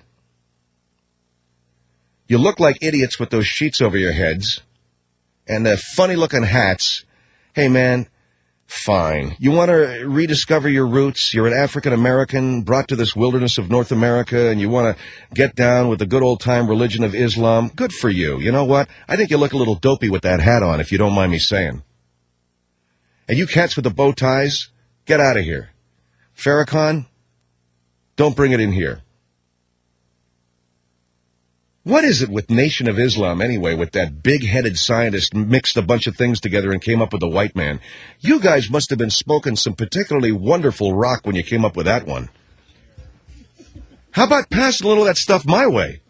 You look like idiots with those sheets over your heads. And the funny-looking hats. Hey, man. Fine. You want to rediscover your roots? You're an African-American brought to this wilderness of North America, and you want to get down with the good old-time religion of Islam? Good for you. You know what? I think you look a little dopey with that hat on, if you don't mind me saying. And you cats with the bow ties, get out of here. Farrakhan, don't bring it in here. What is it with Nation of Islam, anyway, with that big-headed scientist mixed a bunch of things together and came up with the white man? You guys must have been smoking some particularly wonderful rock when you came up with that one. How about passing a little of that stuff my way?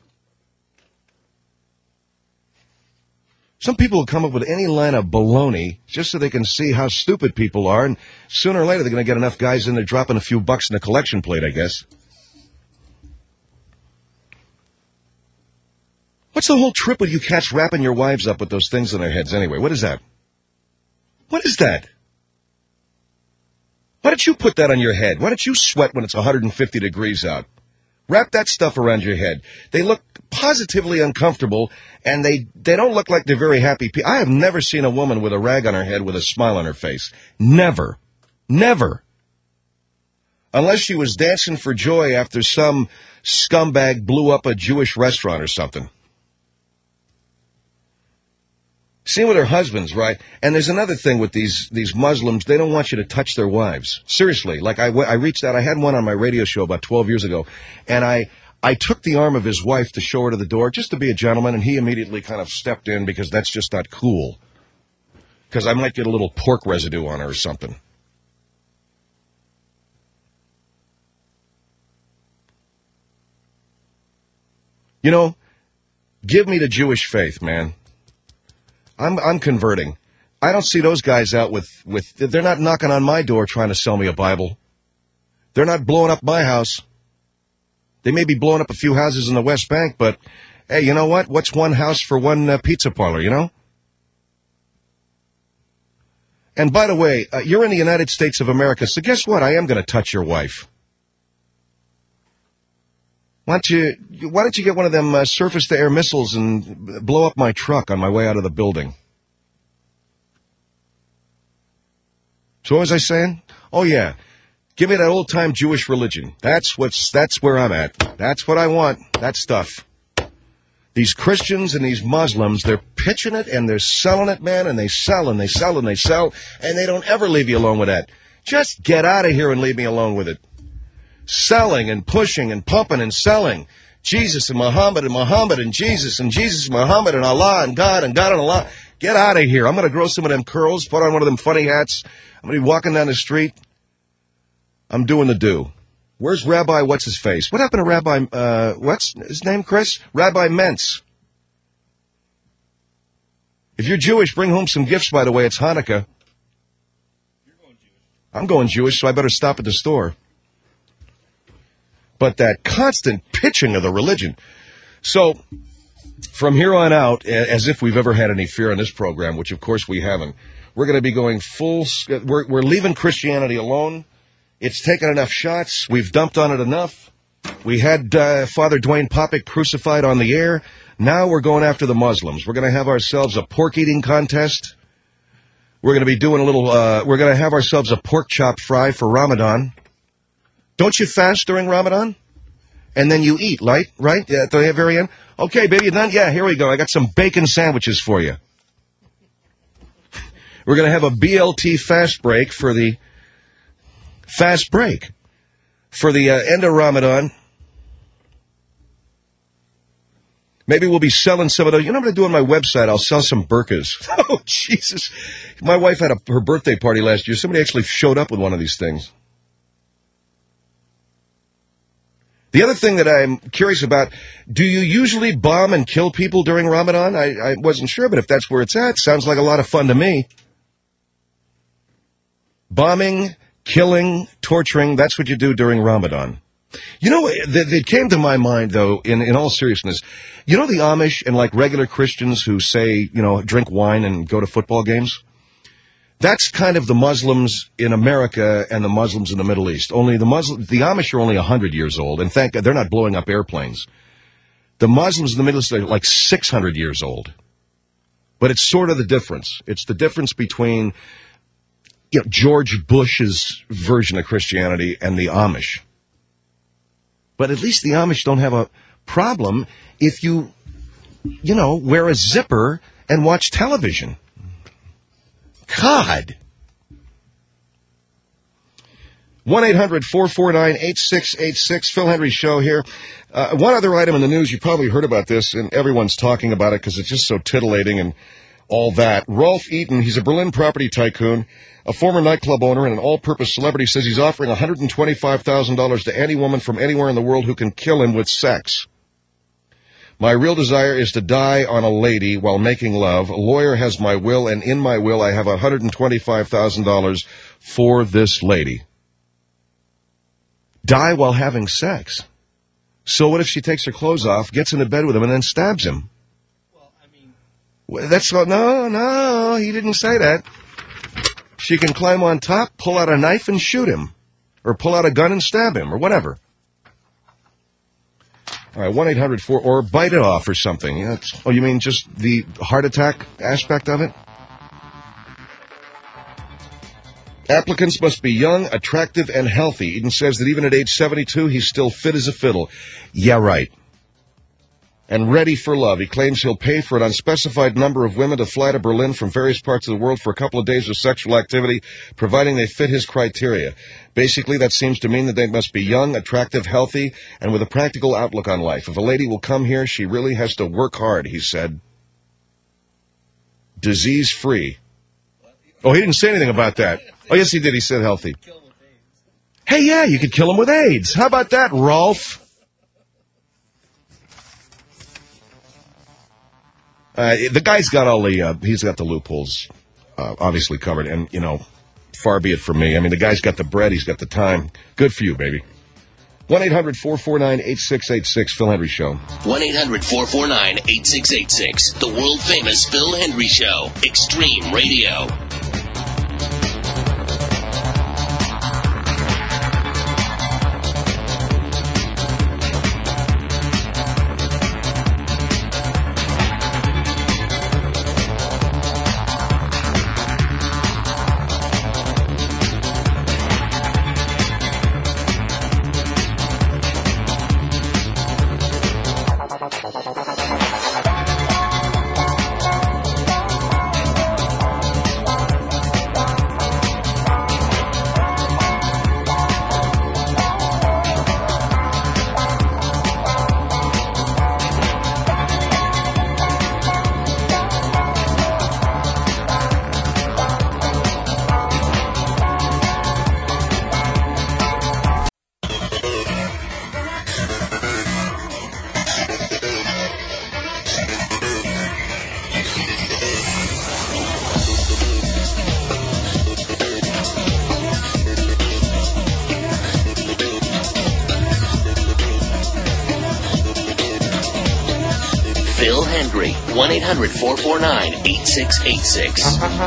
Some people will come up with any line of baloney just so they can see how stupid people are, and sooner or later they're going to get enough guys in there dropping a few bucks in the collection plate, I guess. What's the whole trip with you cats wrapping your wives up with those things on their heads anyway? What is that? What is that? Why don't you put that on your head? Why don't you sweat when it's 150 degrees out? Wrap that stuff around your head. They look positively uncomfortable, and they don't look like they're very happy people. I have never seen a woman with a rag on her head with a smile on her face. Never. Never. Unless she was dancing for joy after some scumbag blew up a Jewish restaurant or something. Same with their husbands, right? And there's another thing with these Muslims. They don't want you to touch their wives. Seriously. Like, I reached out. I had one on my radio show about 12 years ago. And I took the arm of his wife to show her to the door just to be a gentleman. And he immediately kind of stepped in because that's just not cool. Because I might get a little pork residue on her or something. You know, give me the Jewish faith, man. I'm converting. I don't see those guys out with they're not knocking on my door trying to sell me a Bible. They're not blowing up my house. They may be blowing up a few houses in the West Bank, but hey, you know what? What's one house for one pizza parlor, you know? And by the way, you're in the United States of America, so guess what? I am going to touch your wife. Why don't you get one of them surface-to-air missiles and blow up my truck on my way out of the building? So what was I saying? Oh, yeah. Give me that old-time Jewish religion. That's where I'm at. That's what I want. That stuff. These Christians and these Muslims, they're pitching it and they're selling it, man, and they sell and they sell and they sell, and they don't ever leave you alone with that. Just get out of here and leave me alone with it. Selling and pushing and pumping and selling. Jesus and Muhammad and Jesus and Jesus and Muhammad and Allah and God and Allah. Get out of here. I'm going to grow some of them curls, put on one of them funny hats. I'm going to be walking down the street. I'm doing the do. Where's Rabbi What's-His-Face? What happened to Rabbi, what's his name, Chris? Rabbi Mentz. If you're Jewish, bring home some gifts, by the way. It's Hanukkah. You're going Jewish. I'm going Jewish, so I better stop at the store. But that constant pitching of the religion. So, from here on out, as if we've ever had any fear on this program, which of course we haven't, we're going to be going we're leaving Christianity alone. It's taken enough shots. We've dumped on it enough. We had Father Dwayne Popick crucified on the air. Now we're going after the Muslims. We're going to have ourselves a pork eating contest. We're going to be doing we're going to have ourselves a pork chop fry for Ramadan. Don't you fast during Ramadan? And then you eat, right? Yeah, at the very end? Okay, baby, you done? Yeah, here we go. I got some bacon sandwiches for you. We're going to have a BLT fast break for the end of Ramadan. Maybe we'll be selling some of those. You know what I'm going to do on my website? I'll sell some burqas. Oh, Jesus. My wife had her birthday party last year. Somebody actually showed up with one of these things. The other thing that I'm curious about, do you usually bomb and kill people during Ramadan? I wasn't sure, but if that's where it's at, sounds like a lot of fun to me. Bombing, killing, torturing, that's what you do during Ramadan. You know, it came to my mind, though, in all seriousness. You know the Amish and, like, regular Christians who say, you know, drink wine and go to football games? That's kind of the Muslims in America and the Muslims in the Middle East. Only the Amish are only 100 years old, and thank God they're not blowing up airplanes. The Muslims in the Middle East are like 600 years old. But it's sort of the difference. It's the difference between, you know, George Bush's version of Christianity and the Amish. But at least the Amish don't have a problem if you know, wear a zipper and watch television. God. 1-800-449-8686, Phil Hendry Show here. One other item in the news, you probably heard about this, and everyone's talking about it because it's just so titillating and all that. Rolf Eaton, he's a Berlin property tycoon, a former nightclub owner, and an all-purpose celebrity, says he's offering $125,000 to any woman from anywhere in the world who can kill him with sex. My real desire is to die on a lady while making love. A lawyer has my will, and in my will I have $125,000 for this lady. Die while having sex. So what if she takes her clothes off, gets into bed with him, and then stabs him? Well, I mean... No, he didn't say that. She can climb on top, pull out a knife and shoot him. Or pull out a gun and stab him, or whatever. All right, 1-800-4, or bite it off or something. Yeah, oh, you mean just the heart attack aspect of it? Applicants must be young, attractive, and healthy. Eden says that even at age 72, he's still fit as a fiddle. Yeah, right. And ready for love. He claims he'll pay for an unspecified number of women to fly to Berlin from various parts of the world for a couple of days of sexual activity, providing they fit his criteria. Basically, that seems to mean that they must be young, attractive, healthy, and with a practical outlook on life. If a lady will come here, she really has to work hard, he said. Disease-free. Oh, he didn't say anything about that. Oh, yes, he did. He said healthy. Hey, yeah, you could kill him with AIDS. How about that, Rolf? The guy's got all the, he's got the loopholes, obviously covered. And, you know, far be it from me. I mean, the guy's got the bread. He's got the time. Good for you, baby. 1-800-449-8686, Phil Hendry Show. 1-800-449-8686, the world-famous Phil Hendry Show. Extreme Radio. Phil Hendry, 1-800-449-8686.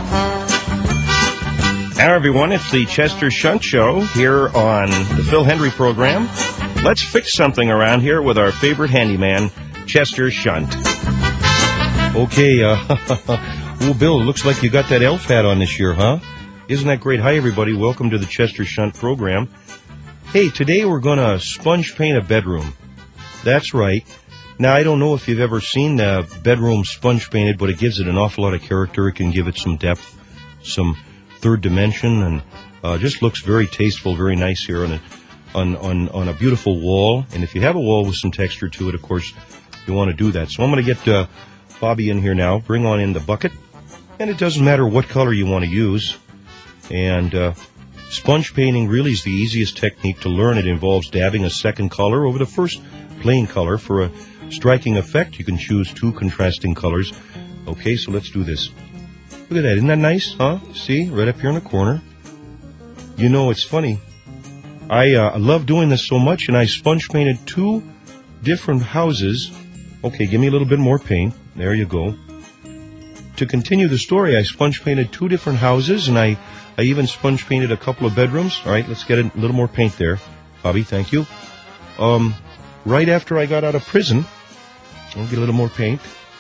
Hello, everyone. It's the Chester Shunt Show here on the Phil Hendry program. Let's fix something around here with our favorite handyman, Chester Shunt. Okay, oh, Bill, looks like you got that elf hat on this year, huh? Isn't that great? Hi, everybody. Welcome to the Chester Shunt program. Hey, today we're going to sponge paint a bedroom. That's right. Now, I don't know if you've ever seen a bedroom sponge painted, but it gives it an awful lot of character. It can give it some depth, some third dimension, and just looks very tasteful, very nice here on a beautiful wall. And if you have a wall with some texture to it, of course, you want to do that. So I'm going to get Bobby in here now. Bring on in the bucket. And it doesn't matter what color you want to use. And sponge painting really is the easiest technique to learn. It involves dabbing a second color over the first plain color. For a striking effect, you can choose two contrasting colors. Okay, so let's do this. Look at that. Isn't that nice, huh? See? Right up here in the corner. You know, it's funny. I love doing this so much, and I sponge painted two different houses. Okay, give me a little bit more paint. There you go. To continue the story, I sponge painted two different houses, and I even sponge painted a couple of bedrooms. All right, let's get a little more paint there. Bobby, thank you. Right after I got out of prison, I'll get a little more paint.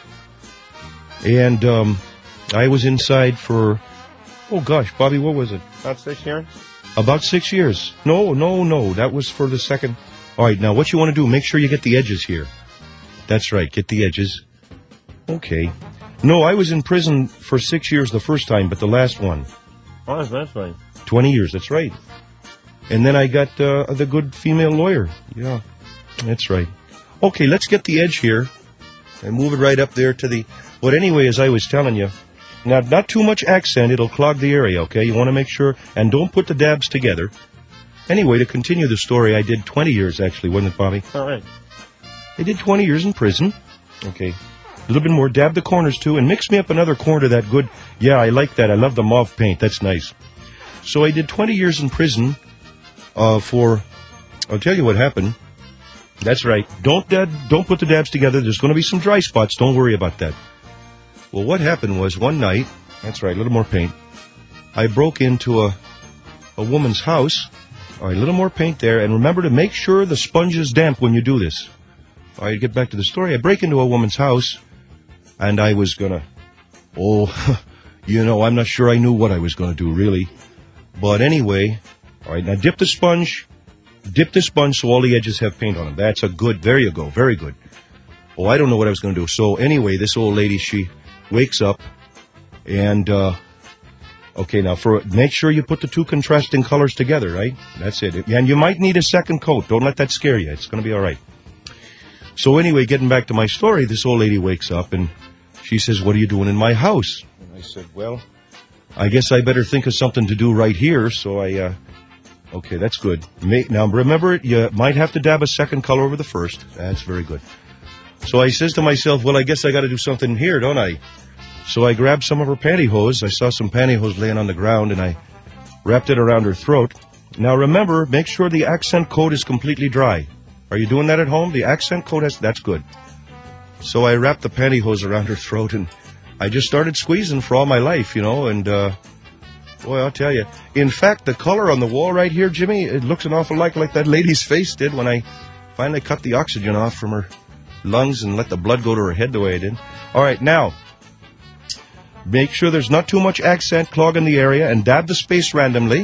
And I was inside for, oh gosh, Bobby, what was it? About 6 years? About 6 years. No, that was for the second. All right, now what you want to do, make sure you get the edges here. That's right, get the edges. Okay. No, I was in prison for 6 years the first time, but the last one. Oh, that's right. 20 years, that's right. And then I got the good female lawyer. Yeah, that's right. Okay, let's get the edge here and move it right up there to the... But anyway, as I was telling you, now, not too much accent. It'll clog the area, okay? You want to make sure... And don't put the dabs together. Anyway, to continue the story, I did 20 years, actually, wasn't it, Bobby? All right. I did 20 years in prison. Okay. A little bit more. Dab the corners, too, and mix me up another corner of that good... Yeah, I like that. I love the mauve paint. That's nice. So I did 20 years in prison for... I'll tell you what happened. That's right. Don't put the dabs together. There's going to be some dry spots. Don't worry about that. Well, what happened was one night... That's right, a little more paint. I broke into a woman's house. All right, a little more paint there. And remember to make sure the sponge is damp when you do this. All right, get back to the story. I break into a woman's house, and I was going to, I'm not sure I knew what I was going to do, really. But anyway, all right, now dip the sponge so all the edges have paint on them. That's a good, there you go, very good. Oh, I don't know what I was going to do. So anyway, this old lady, she wakes up, and, okay, now make sure you put the two contrasting colors together, right? That's it. And you might need a second coat. Don't let that scare you. It's going to be all right. So anyway, getting back to my story, this old lady wakes up, and she says, what are you doing in my house? And I said, well, I guess I better think of something to do right here. So okay, that's good. Now, remember, you might have to dab a second color over the first. That's very good. So I says to myself, well, I guess I got to do something here, don't I? So I grabbed some of her pantyhose. I saw some pantyhose laying on the ground, and I wrapped it around her throat. Now, remember, make sure the accent coat is completely dry. Are you doing that at home? The accent coat that's good. So I wrapped the pantyhose around her throat, and I just started squeezing for all my life, and, boy, I'll tell you. In fact, the color on the wall right here, Jimmy, it looks an awful lot like that lady's face did when I finally cut the oxygen off from her lungs and let the blood go to her head the way I did. All right, now, make sure there's not too much accent clogging the area, and dab the space randomly.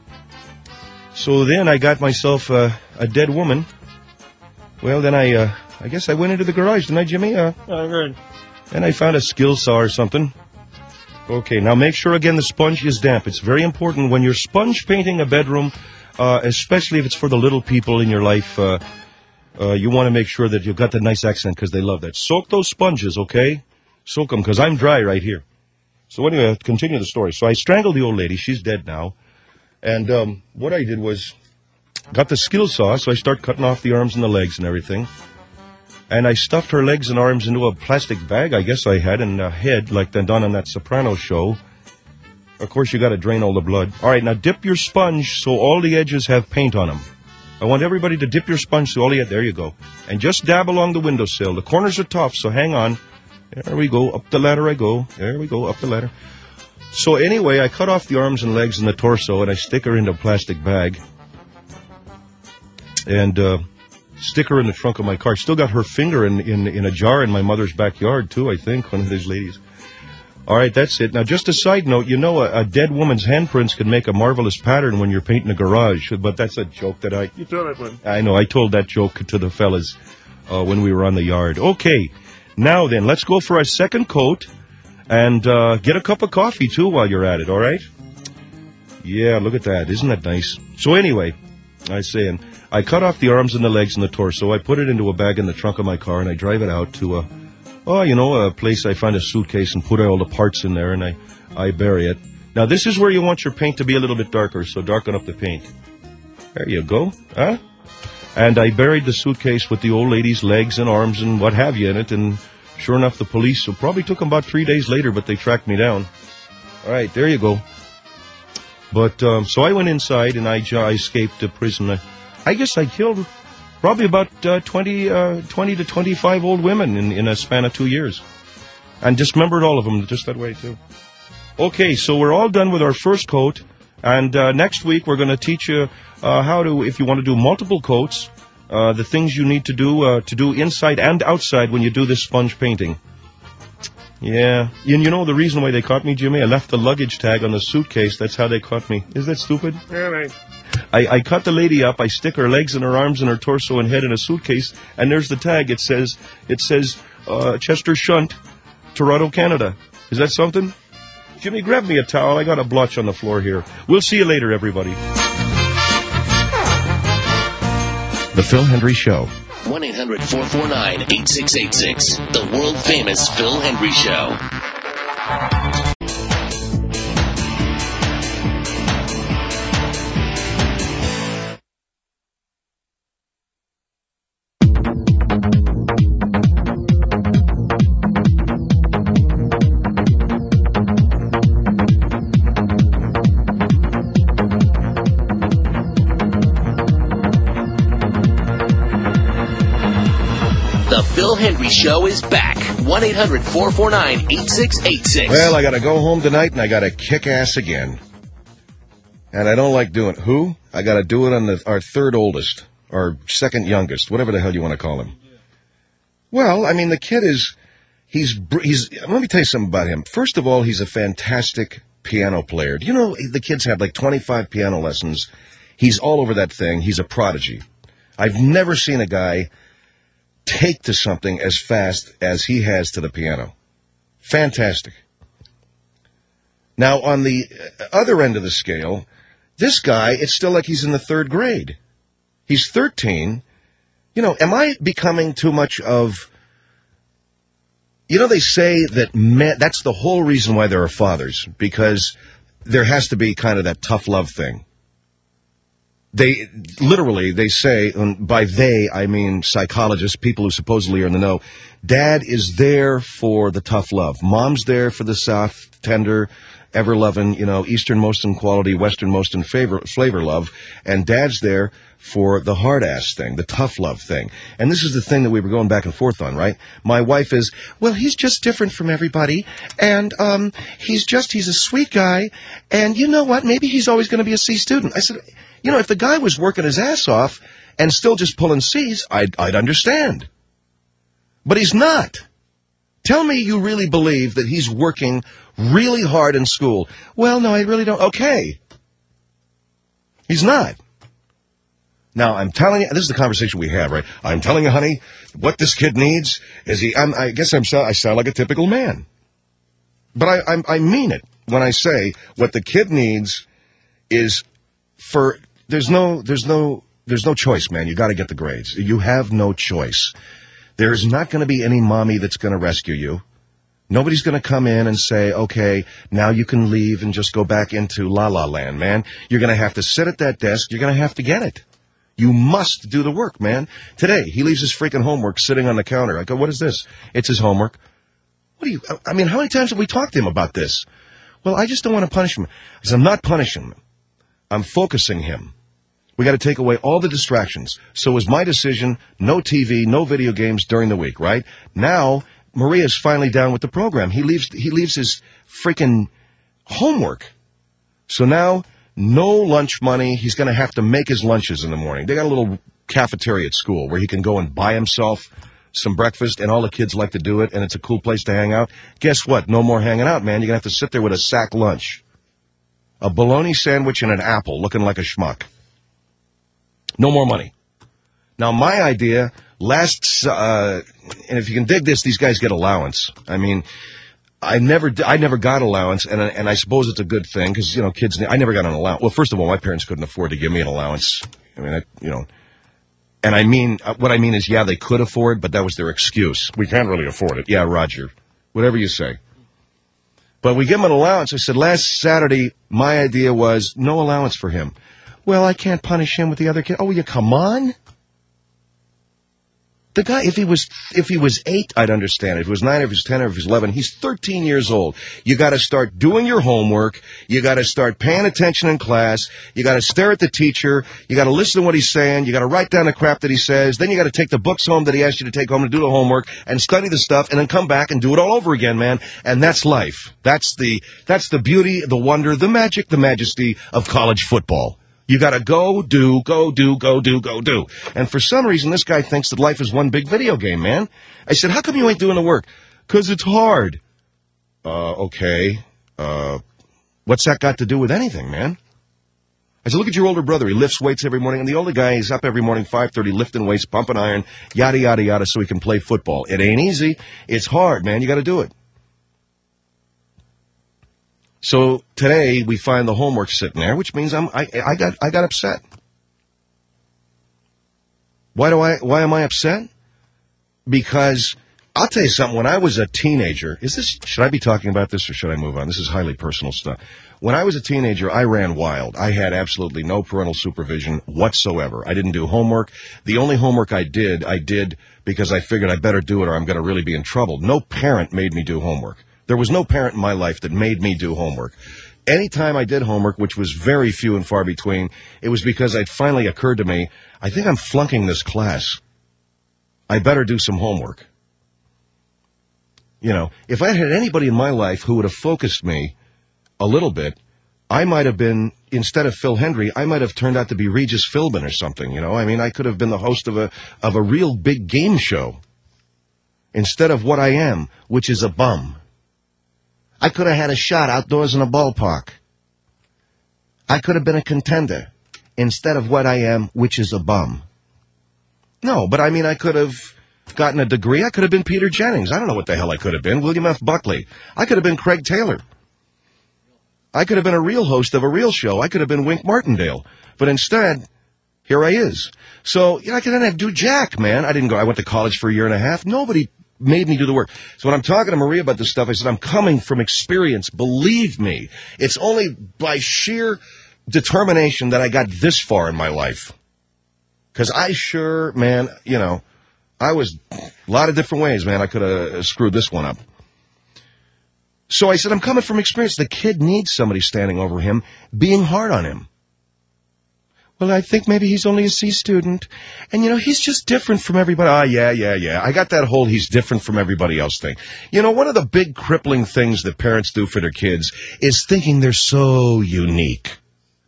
So then I got myself a dead woman. Well, then I guess I went into the garage, didn't I, Jimmy? Good. And I found a skill saw or something. Okay, now make sure, again, the sponge is damp. It's very important when you're sponge painting a bedroom, especially if it's for the little people in your life, you want to make sure that you've got the nice accent because they love that. Soak those sponges, okay? Soak them, because I'm dry right here. So anyway, I'll continue the story. So I strangled the old lady. She's dead now. And what I did was got the skill saw, so I start cutting off the arms and the legs and everything. And I stuffed her legs and arms into a plastic bag, I guess I had, and a head, like done on that Soprano show. Of course, you got to drain all the blood. All right, now dip your sponge so all the edges have paint on them. I want everybody to dip your sponge so all the edges, there you go. And just dab along the windowsill. The corners are tough, so hang on. There we go, up the ladder I go. There we go, up the ladder. So anyway, I cut off the arms and legs and the torso, and I stick her in a plastic bag. And, stick her in the trunk of my car. Still got her finger in a jar in my mother's backyard, too, I think, one of these ladies. All right, that's it. Now, just a side note, a dead woman's handprints can make a marvelous pattern when you're painting a garage, but that's a joke that You told that one. I know, I told that joke to the fellas when we were on the yard. Okay, now then, let's go for a second coat and get a cup of coffee, too, while you're at it, all right? Yeah, look at that. Isn't that nice? So anyway, I cut off the arms and the legs and the torso. I put it into a bag in the trunk of my car, and I drive it out to a place. I find a suitcase and put all the parts in there, and I bury it. Now, this is where you want your paint to be a little bit darker, so darken up the paint. There you go. Huh? And I buried the suitcase with the old lady's legs and arms and what have you in it, and sure enough, the police, so probably took them about 3 days later, but they tracked me down. All right, there you go. But, so I went inside, and I escaped the prison. I guess I killed probably about 20 to 25 old women in a span of 2 years. And dismembered all of them just that way, too. Okay, so we're all done with our first coat. And next week we're going to teach you how to, if you want to do multiple coats, the things you need to do inside and outside when you do this sponge painting. Yeah. And you know the reason why they caught me, Jimmy? I left the luggage tag on the suitcase. That's how they caught me. Is that stupid? Yeah, right. I cut the lady up. I stick her legs and her arms and her torso and head in a suitcase, and there's the tag. It says Chester Shunt, Toronto, Canada. Is that something? Jimmy, grab me a towel. I got a blotch on the floor here. We'll see you later, everybody. The Phil Hendrie Show. 1-800-449-8686. The world-famous Phil Hendrie Show. The Phil Hendrie Show is back. 1-800-449-8686. Well, I got to go home tonight, and I got to kick ass again. And I don't like doing it. Who? I got to do it on our third oldest, or second youngest, whatever the hell you want to call him. Well, I mean, the kid he's, let me tell you something about him. First of all, he's a fantastic piano player. Do you know the kids have like 25 piano lessons? He's all over that thing. He's a prodigy. I've never seen a guy take to something as fast as he has to the piano. Fantastic. Now, on the other end of the scale, this guy, it's still like he's in the third grade. He's 13. You know, am I becoming too much of... You know, they say that men, that's the whole reason why there are fathers, because there has to be kind of that tough love thing. They say, and by they, I mean psychologists, people who supposedly are in the know, Dad is there for the tough love. Mom's there for the soft, tender, ever-loving, you know, easternmost in quality, westernmost in flavor love, and Dad's there for the hard-ass thing, the tough love thing. And this is the thing that we were going back and forth on, right? My wife is, well, he's just different from everybody, and he's a sweet guy, and you know what, maybe he's always going to be a C student. I said, you know, if the guy was working his ass off and still just pulling C's, I'd understand. But he's not. Tell me you really believe that he's working really hard in school. Well, no, I really don't. Okay. He's not. Now, I'm telling you, this is the conversation we have, right? I'm telling you, honey, what this kid needs is I guess I sound like a typical man. But I mean it when I say what the kid needs is there's no choice, man. You got to get the grades. You have no choice. There's not going to be any mommy that's going to rescue you. Nobody's going to come in and say, okay, now you can leave and just go back into la-la land, man. You're going to have to sit at that desk. You're going to have to get it. You must do the work, man. Today, he leaves his freaking homework sitting on the counter. I go, what is this? It's his homework. How many times have we talked to him about this? Well, I just don't want to punish him. I said, I'm not punishing him. I'm focusing him. We got to take away all the distractions. So it was my decision, no TV, no video games during the week, right? Now, Maria's finally down with the program. He leaves his freaking homework. So now, no lunch money. He's going to have to make his lunches in the morning. They got a little cafeteria at school where he can go and buy himself some breakfast, and all the kids like to do it, and it's a cool place to hang out. Guess what? No more hanging out, man. You're going to have to sit there with a sack lunch. A bologna sandwich and an apple looking like a schmuck. No more money. Now, my idea, and if you can dig this, these guys get allowance. I mean, I never got allowance, and I suppose it's a good thing, because, you know, kids, I never got an allowance. Well, first of all, my parents couldn't afford to give me an allowance. I mean, and I mean, what I mean is, yeah, they could afford, but that was their excuse. We can't really afford it. Yeah, Roger. Whatever you say. But we give him an allowance. I said, last Saturday, my idea was no allowance for him. Well, I can't punish him with the other kid. Oh, will you come on? The guy, if he was 8, I'd understand it. If he was 9, or if he was 10, or if he was 11, he's 13 years old. You got to start doing your homework. You got to start paying attention in class. You got to stare at the teacher. You got to listen to what he's saying. You got to write down the crap that he says. Then you got to take the books home that he asked you to take home to do the homework and study the stuff, and then come back and do it all over again, man. And that's life. That's the beauty, the wonder, the magic, the majesty of college football. You gotta go do. And for some reason, this guy thinks that life is one big video game, man. I said, how come you ain't doing the work? 'Cause it's hard. Okay. What's that got to do with anything, man? I said, look at your older brother. He lifts weights every morning. And the older guy is up every morning, 5:30, lifting weights, pumping iron, yada, yada, yada, so he can play football. It ain't easy. It's hard, man. You gotta do it. So today we find the homework sitting there, which means I got upset. Why am I upset? Because I'll tell you something. When I was a teenager, should I be talking about this or should I move on? This is highly personal stuff. When I was a teenager, I ran wild. I had absolutely no parental supervision whatsoever. I didn't do homework. The only homework I did because I figured I better do it or I'm going to really be in trouble. No parent made me do homework. There was no parent in my life that made me do homework. Anytime I did homework, which was very few and far between, it was because it finally occurred to me, I think I'm flunking this class. I better do some homework. You know, if I had anybody in my life who would have focused me a little bit, I might have been, instead of Phil Hendry, I might have turned out to be Regis Philbin or something, you know? I mean, I could have been the host of a real big game show instead of what I am, which is a bum. I could have had a shot outdoors in a ballpark. I could have been a contender instead of what I am, which is a bum. No, but I mean, I could have gotten a degree. I could have been Peter Jennings. I don't know what the hell I could have been. William F. Buckley. I could have been Craig Taylor. I could have been a real host of a real show. I could have been Wink Martindale. But instead, here I is. So, I didn't have to do jack, man. I went to college for a year and a half. Nobody made me do the work. So when I'm talking to Maria about this stuff, I said, I'm coming from experience. Believe me. It's only by sheer determination that I got this far in my life. Because I sure, man, I was a lot of different ways, man. I could have screwed this one up. So I said, I'm coming from experience. The kid needs somebody standing over him, being hard on him. Well, I think maybe he's only a C student. And, he's just different from everybody. Oh, yeah. I got that whole he's different from everybody else thing. One of the big crippling things that parents do for their kids is thinking they're so unique.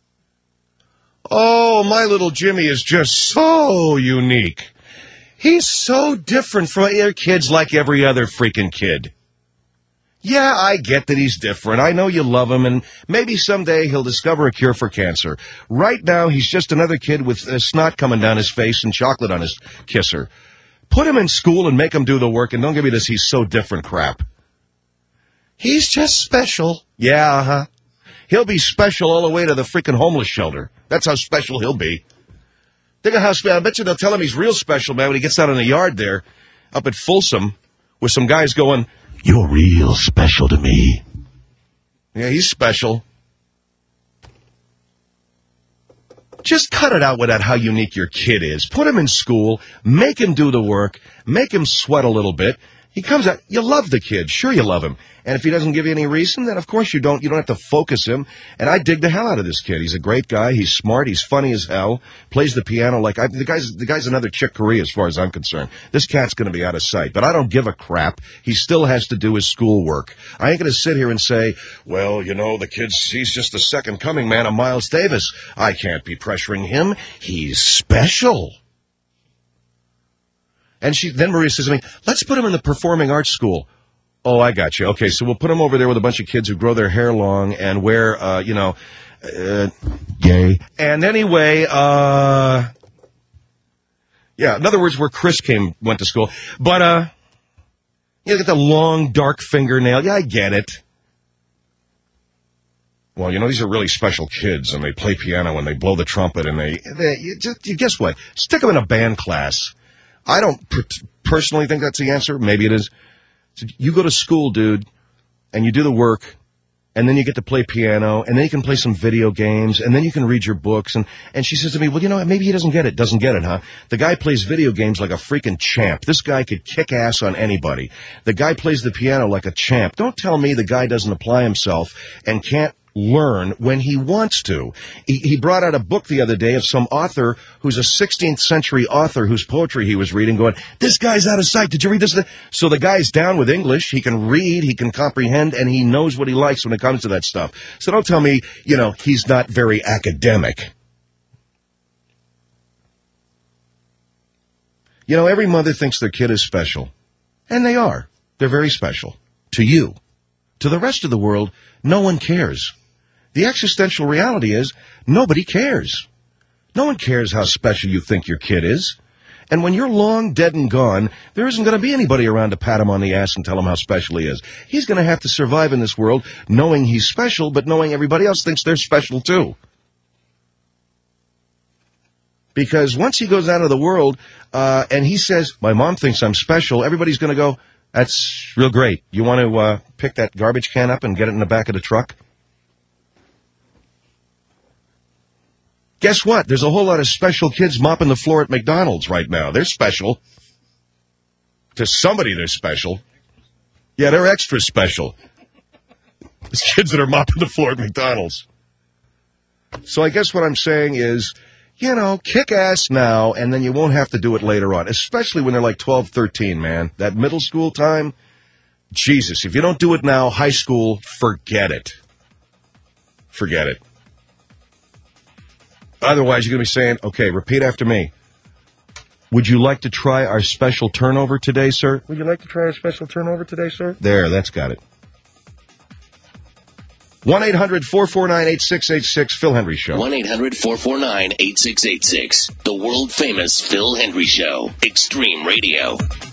Oh, my little Jimmy is just so unique. He's so different from your kids like every other freaking kid. Yeah, I get that he's different. I know you love him, and maybe someday he'll discover a cure for cancer. Right now, he's just another kid with snot coming down his face and chocolate on his kisser. Put him in school and make him do the work, and don't give me this he's so different crap. He's just special. Yeah, uh-huh. He'll be special all the way to the freaking homeless shelter. That's how special he'll be. Think of how special. I bet you they'll tell him he's real special, man, when he gets out in the yard there, up at Folsom, with some guys going, "You're real special to me." Yeah, he's special. Just cut it out with that how unique your kid is. Put him in school, make him do the work, make him sweat a little bit. He comes out, you love the kid, sure you love him. And if he doesn't give you any reason, then of course you don't have to focus him. And I dig the hell out of this kid. He's a great guy, he's smart, he's funny as hell, plays the piano the guy's another Chick Corea as far as I'm concerned. This cat's gonna be out of sight, but I don't give a crap. He still has to do his schoolwork. I ain't gonna sit here and say, well, the he's just the second coming, man, of Miles Davis. I can't be pressuring him. He's special. And then Maria says to me, let's put him in the performing arts school. Oh, I got you. Okay, so we'll put him over there with a bunch of kids who grow their hair long and wear, gay. And anyway, yeah, in other words, where Chris went to school. But, you get the long, dark fingernail. Yeah, I get it. Well, these are really special kids, and they play piano, and they blow the trumpet, and you guess what? Stick them in a band class. I don't personally think that's the answer. Maybe it is. So you go to school, dude, and you do the work, and then you get to play piano, and then you can play some video games, and then you can read your books. And she says to me, well, maybe he doesn't get it. Doesn't get it, huh? The guy plays video games like a freaking champ. This guy could kick ass on anybody. The guy plays the piano like a champ. Don't tell me the guy doesn't apply himself and can't learn when he wants to. He brought out a book the other day of some author who's a 16th century author whose poetry he was reading, going, this guy's out of sight. Did you read this? So the guy's down with English. He can read, he can comprehend, and he knows what he likes when it comes to that stuff. So don't tell me, he's not very academic. Every mother thinks their kid is special. And they are. They're very special. To you. To the rest of the world, no one cares. The existential reality is nobody cares. No one cares how special you think your kid is. And when you're long dead and gone, there isn't going to be anybody around to pat him on the ass and tell him how special he is. He's going to have to survive in this world knowing he's special, but knowing everybody else thinks they're special too. Because once he goes out of the world and he says, my mom thinks I'm special, everybody's going to go, that's real great. You want to pick that garbage can up and get it in the back of the truck? Guess what? There's a whole lot of special kids mopping the floor at McDonald's right now. They're special. To somebody, they're special. Yeah, they're extra special. There's kids that are mopping the floor at McDonald's. So I guess what I'm saying is, kick ass now, and then you won't have to do it later on, especially when they're like 12, 13, man. That middle school time, Jesus, if you don't do it now, high school, forget it. forget it. Otherwise, you're going to be saying, okay, repeat after me. Would you like to try our special turnover today, sir? Would you like to try our special turnover today, sir? There, that's got it. 1-800-449-8686, Phil Hendry Show. 1-800-449-8686. The world-famous Phil Hendry Show. Extreme Radio.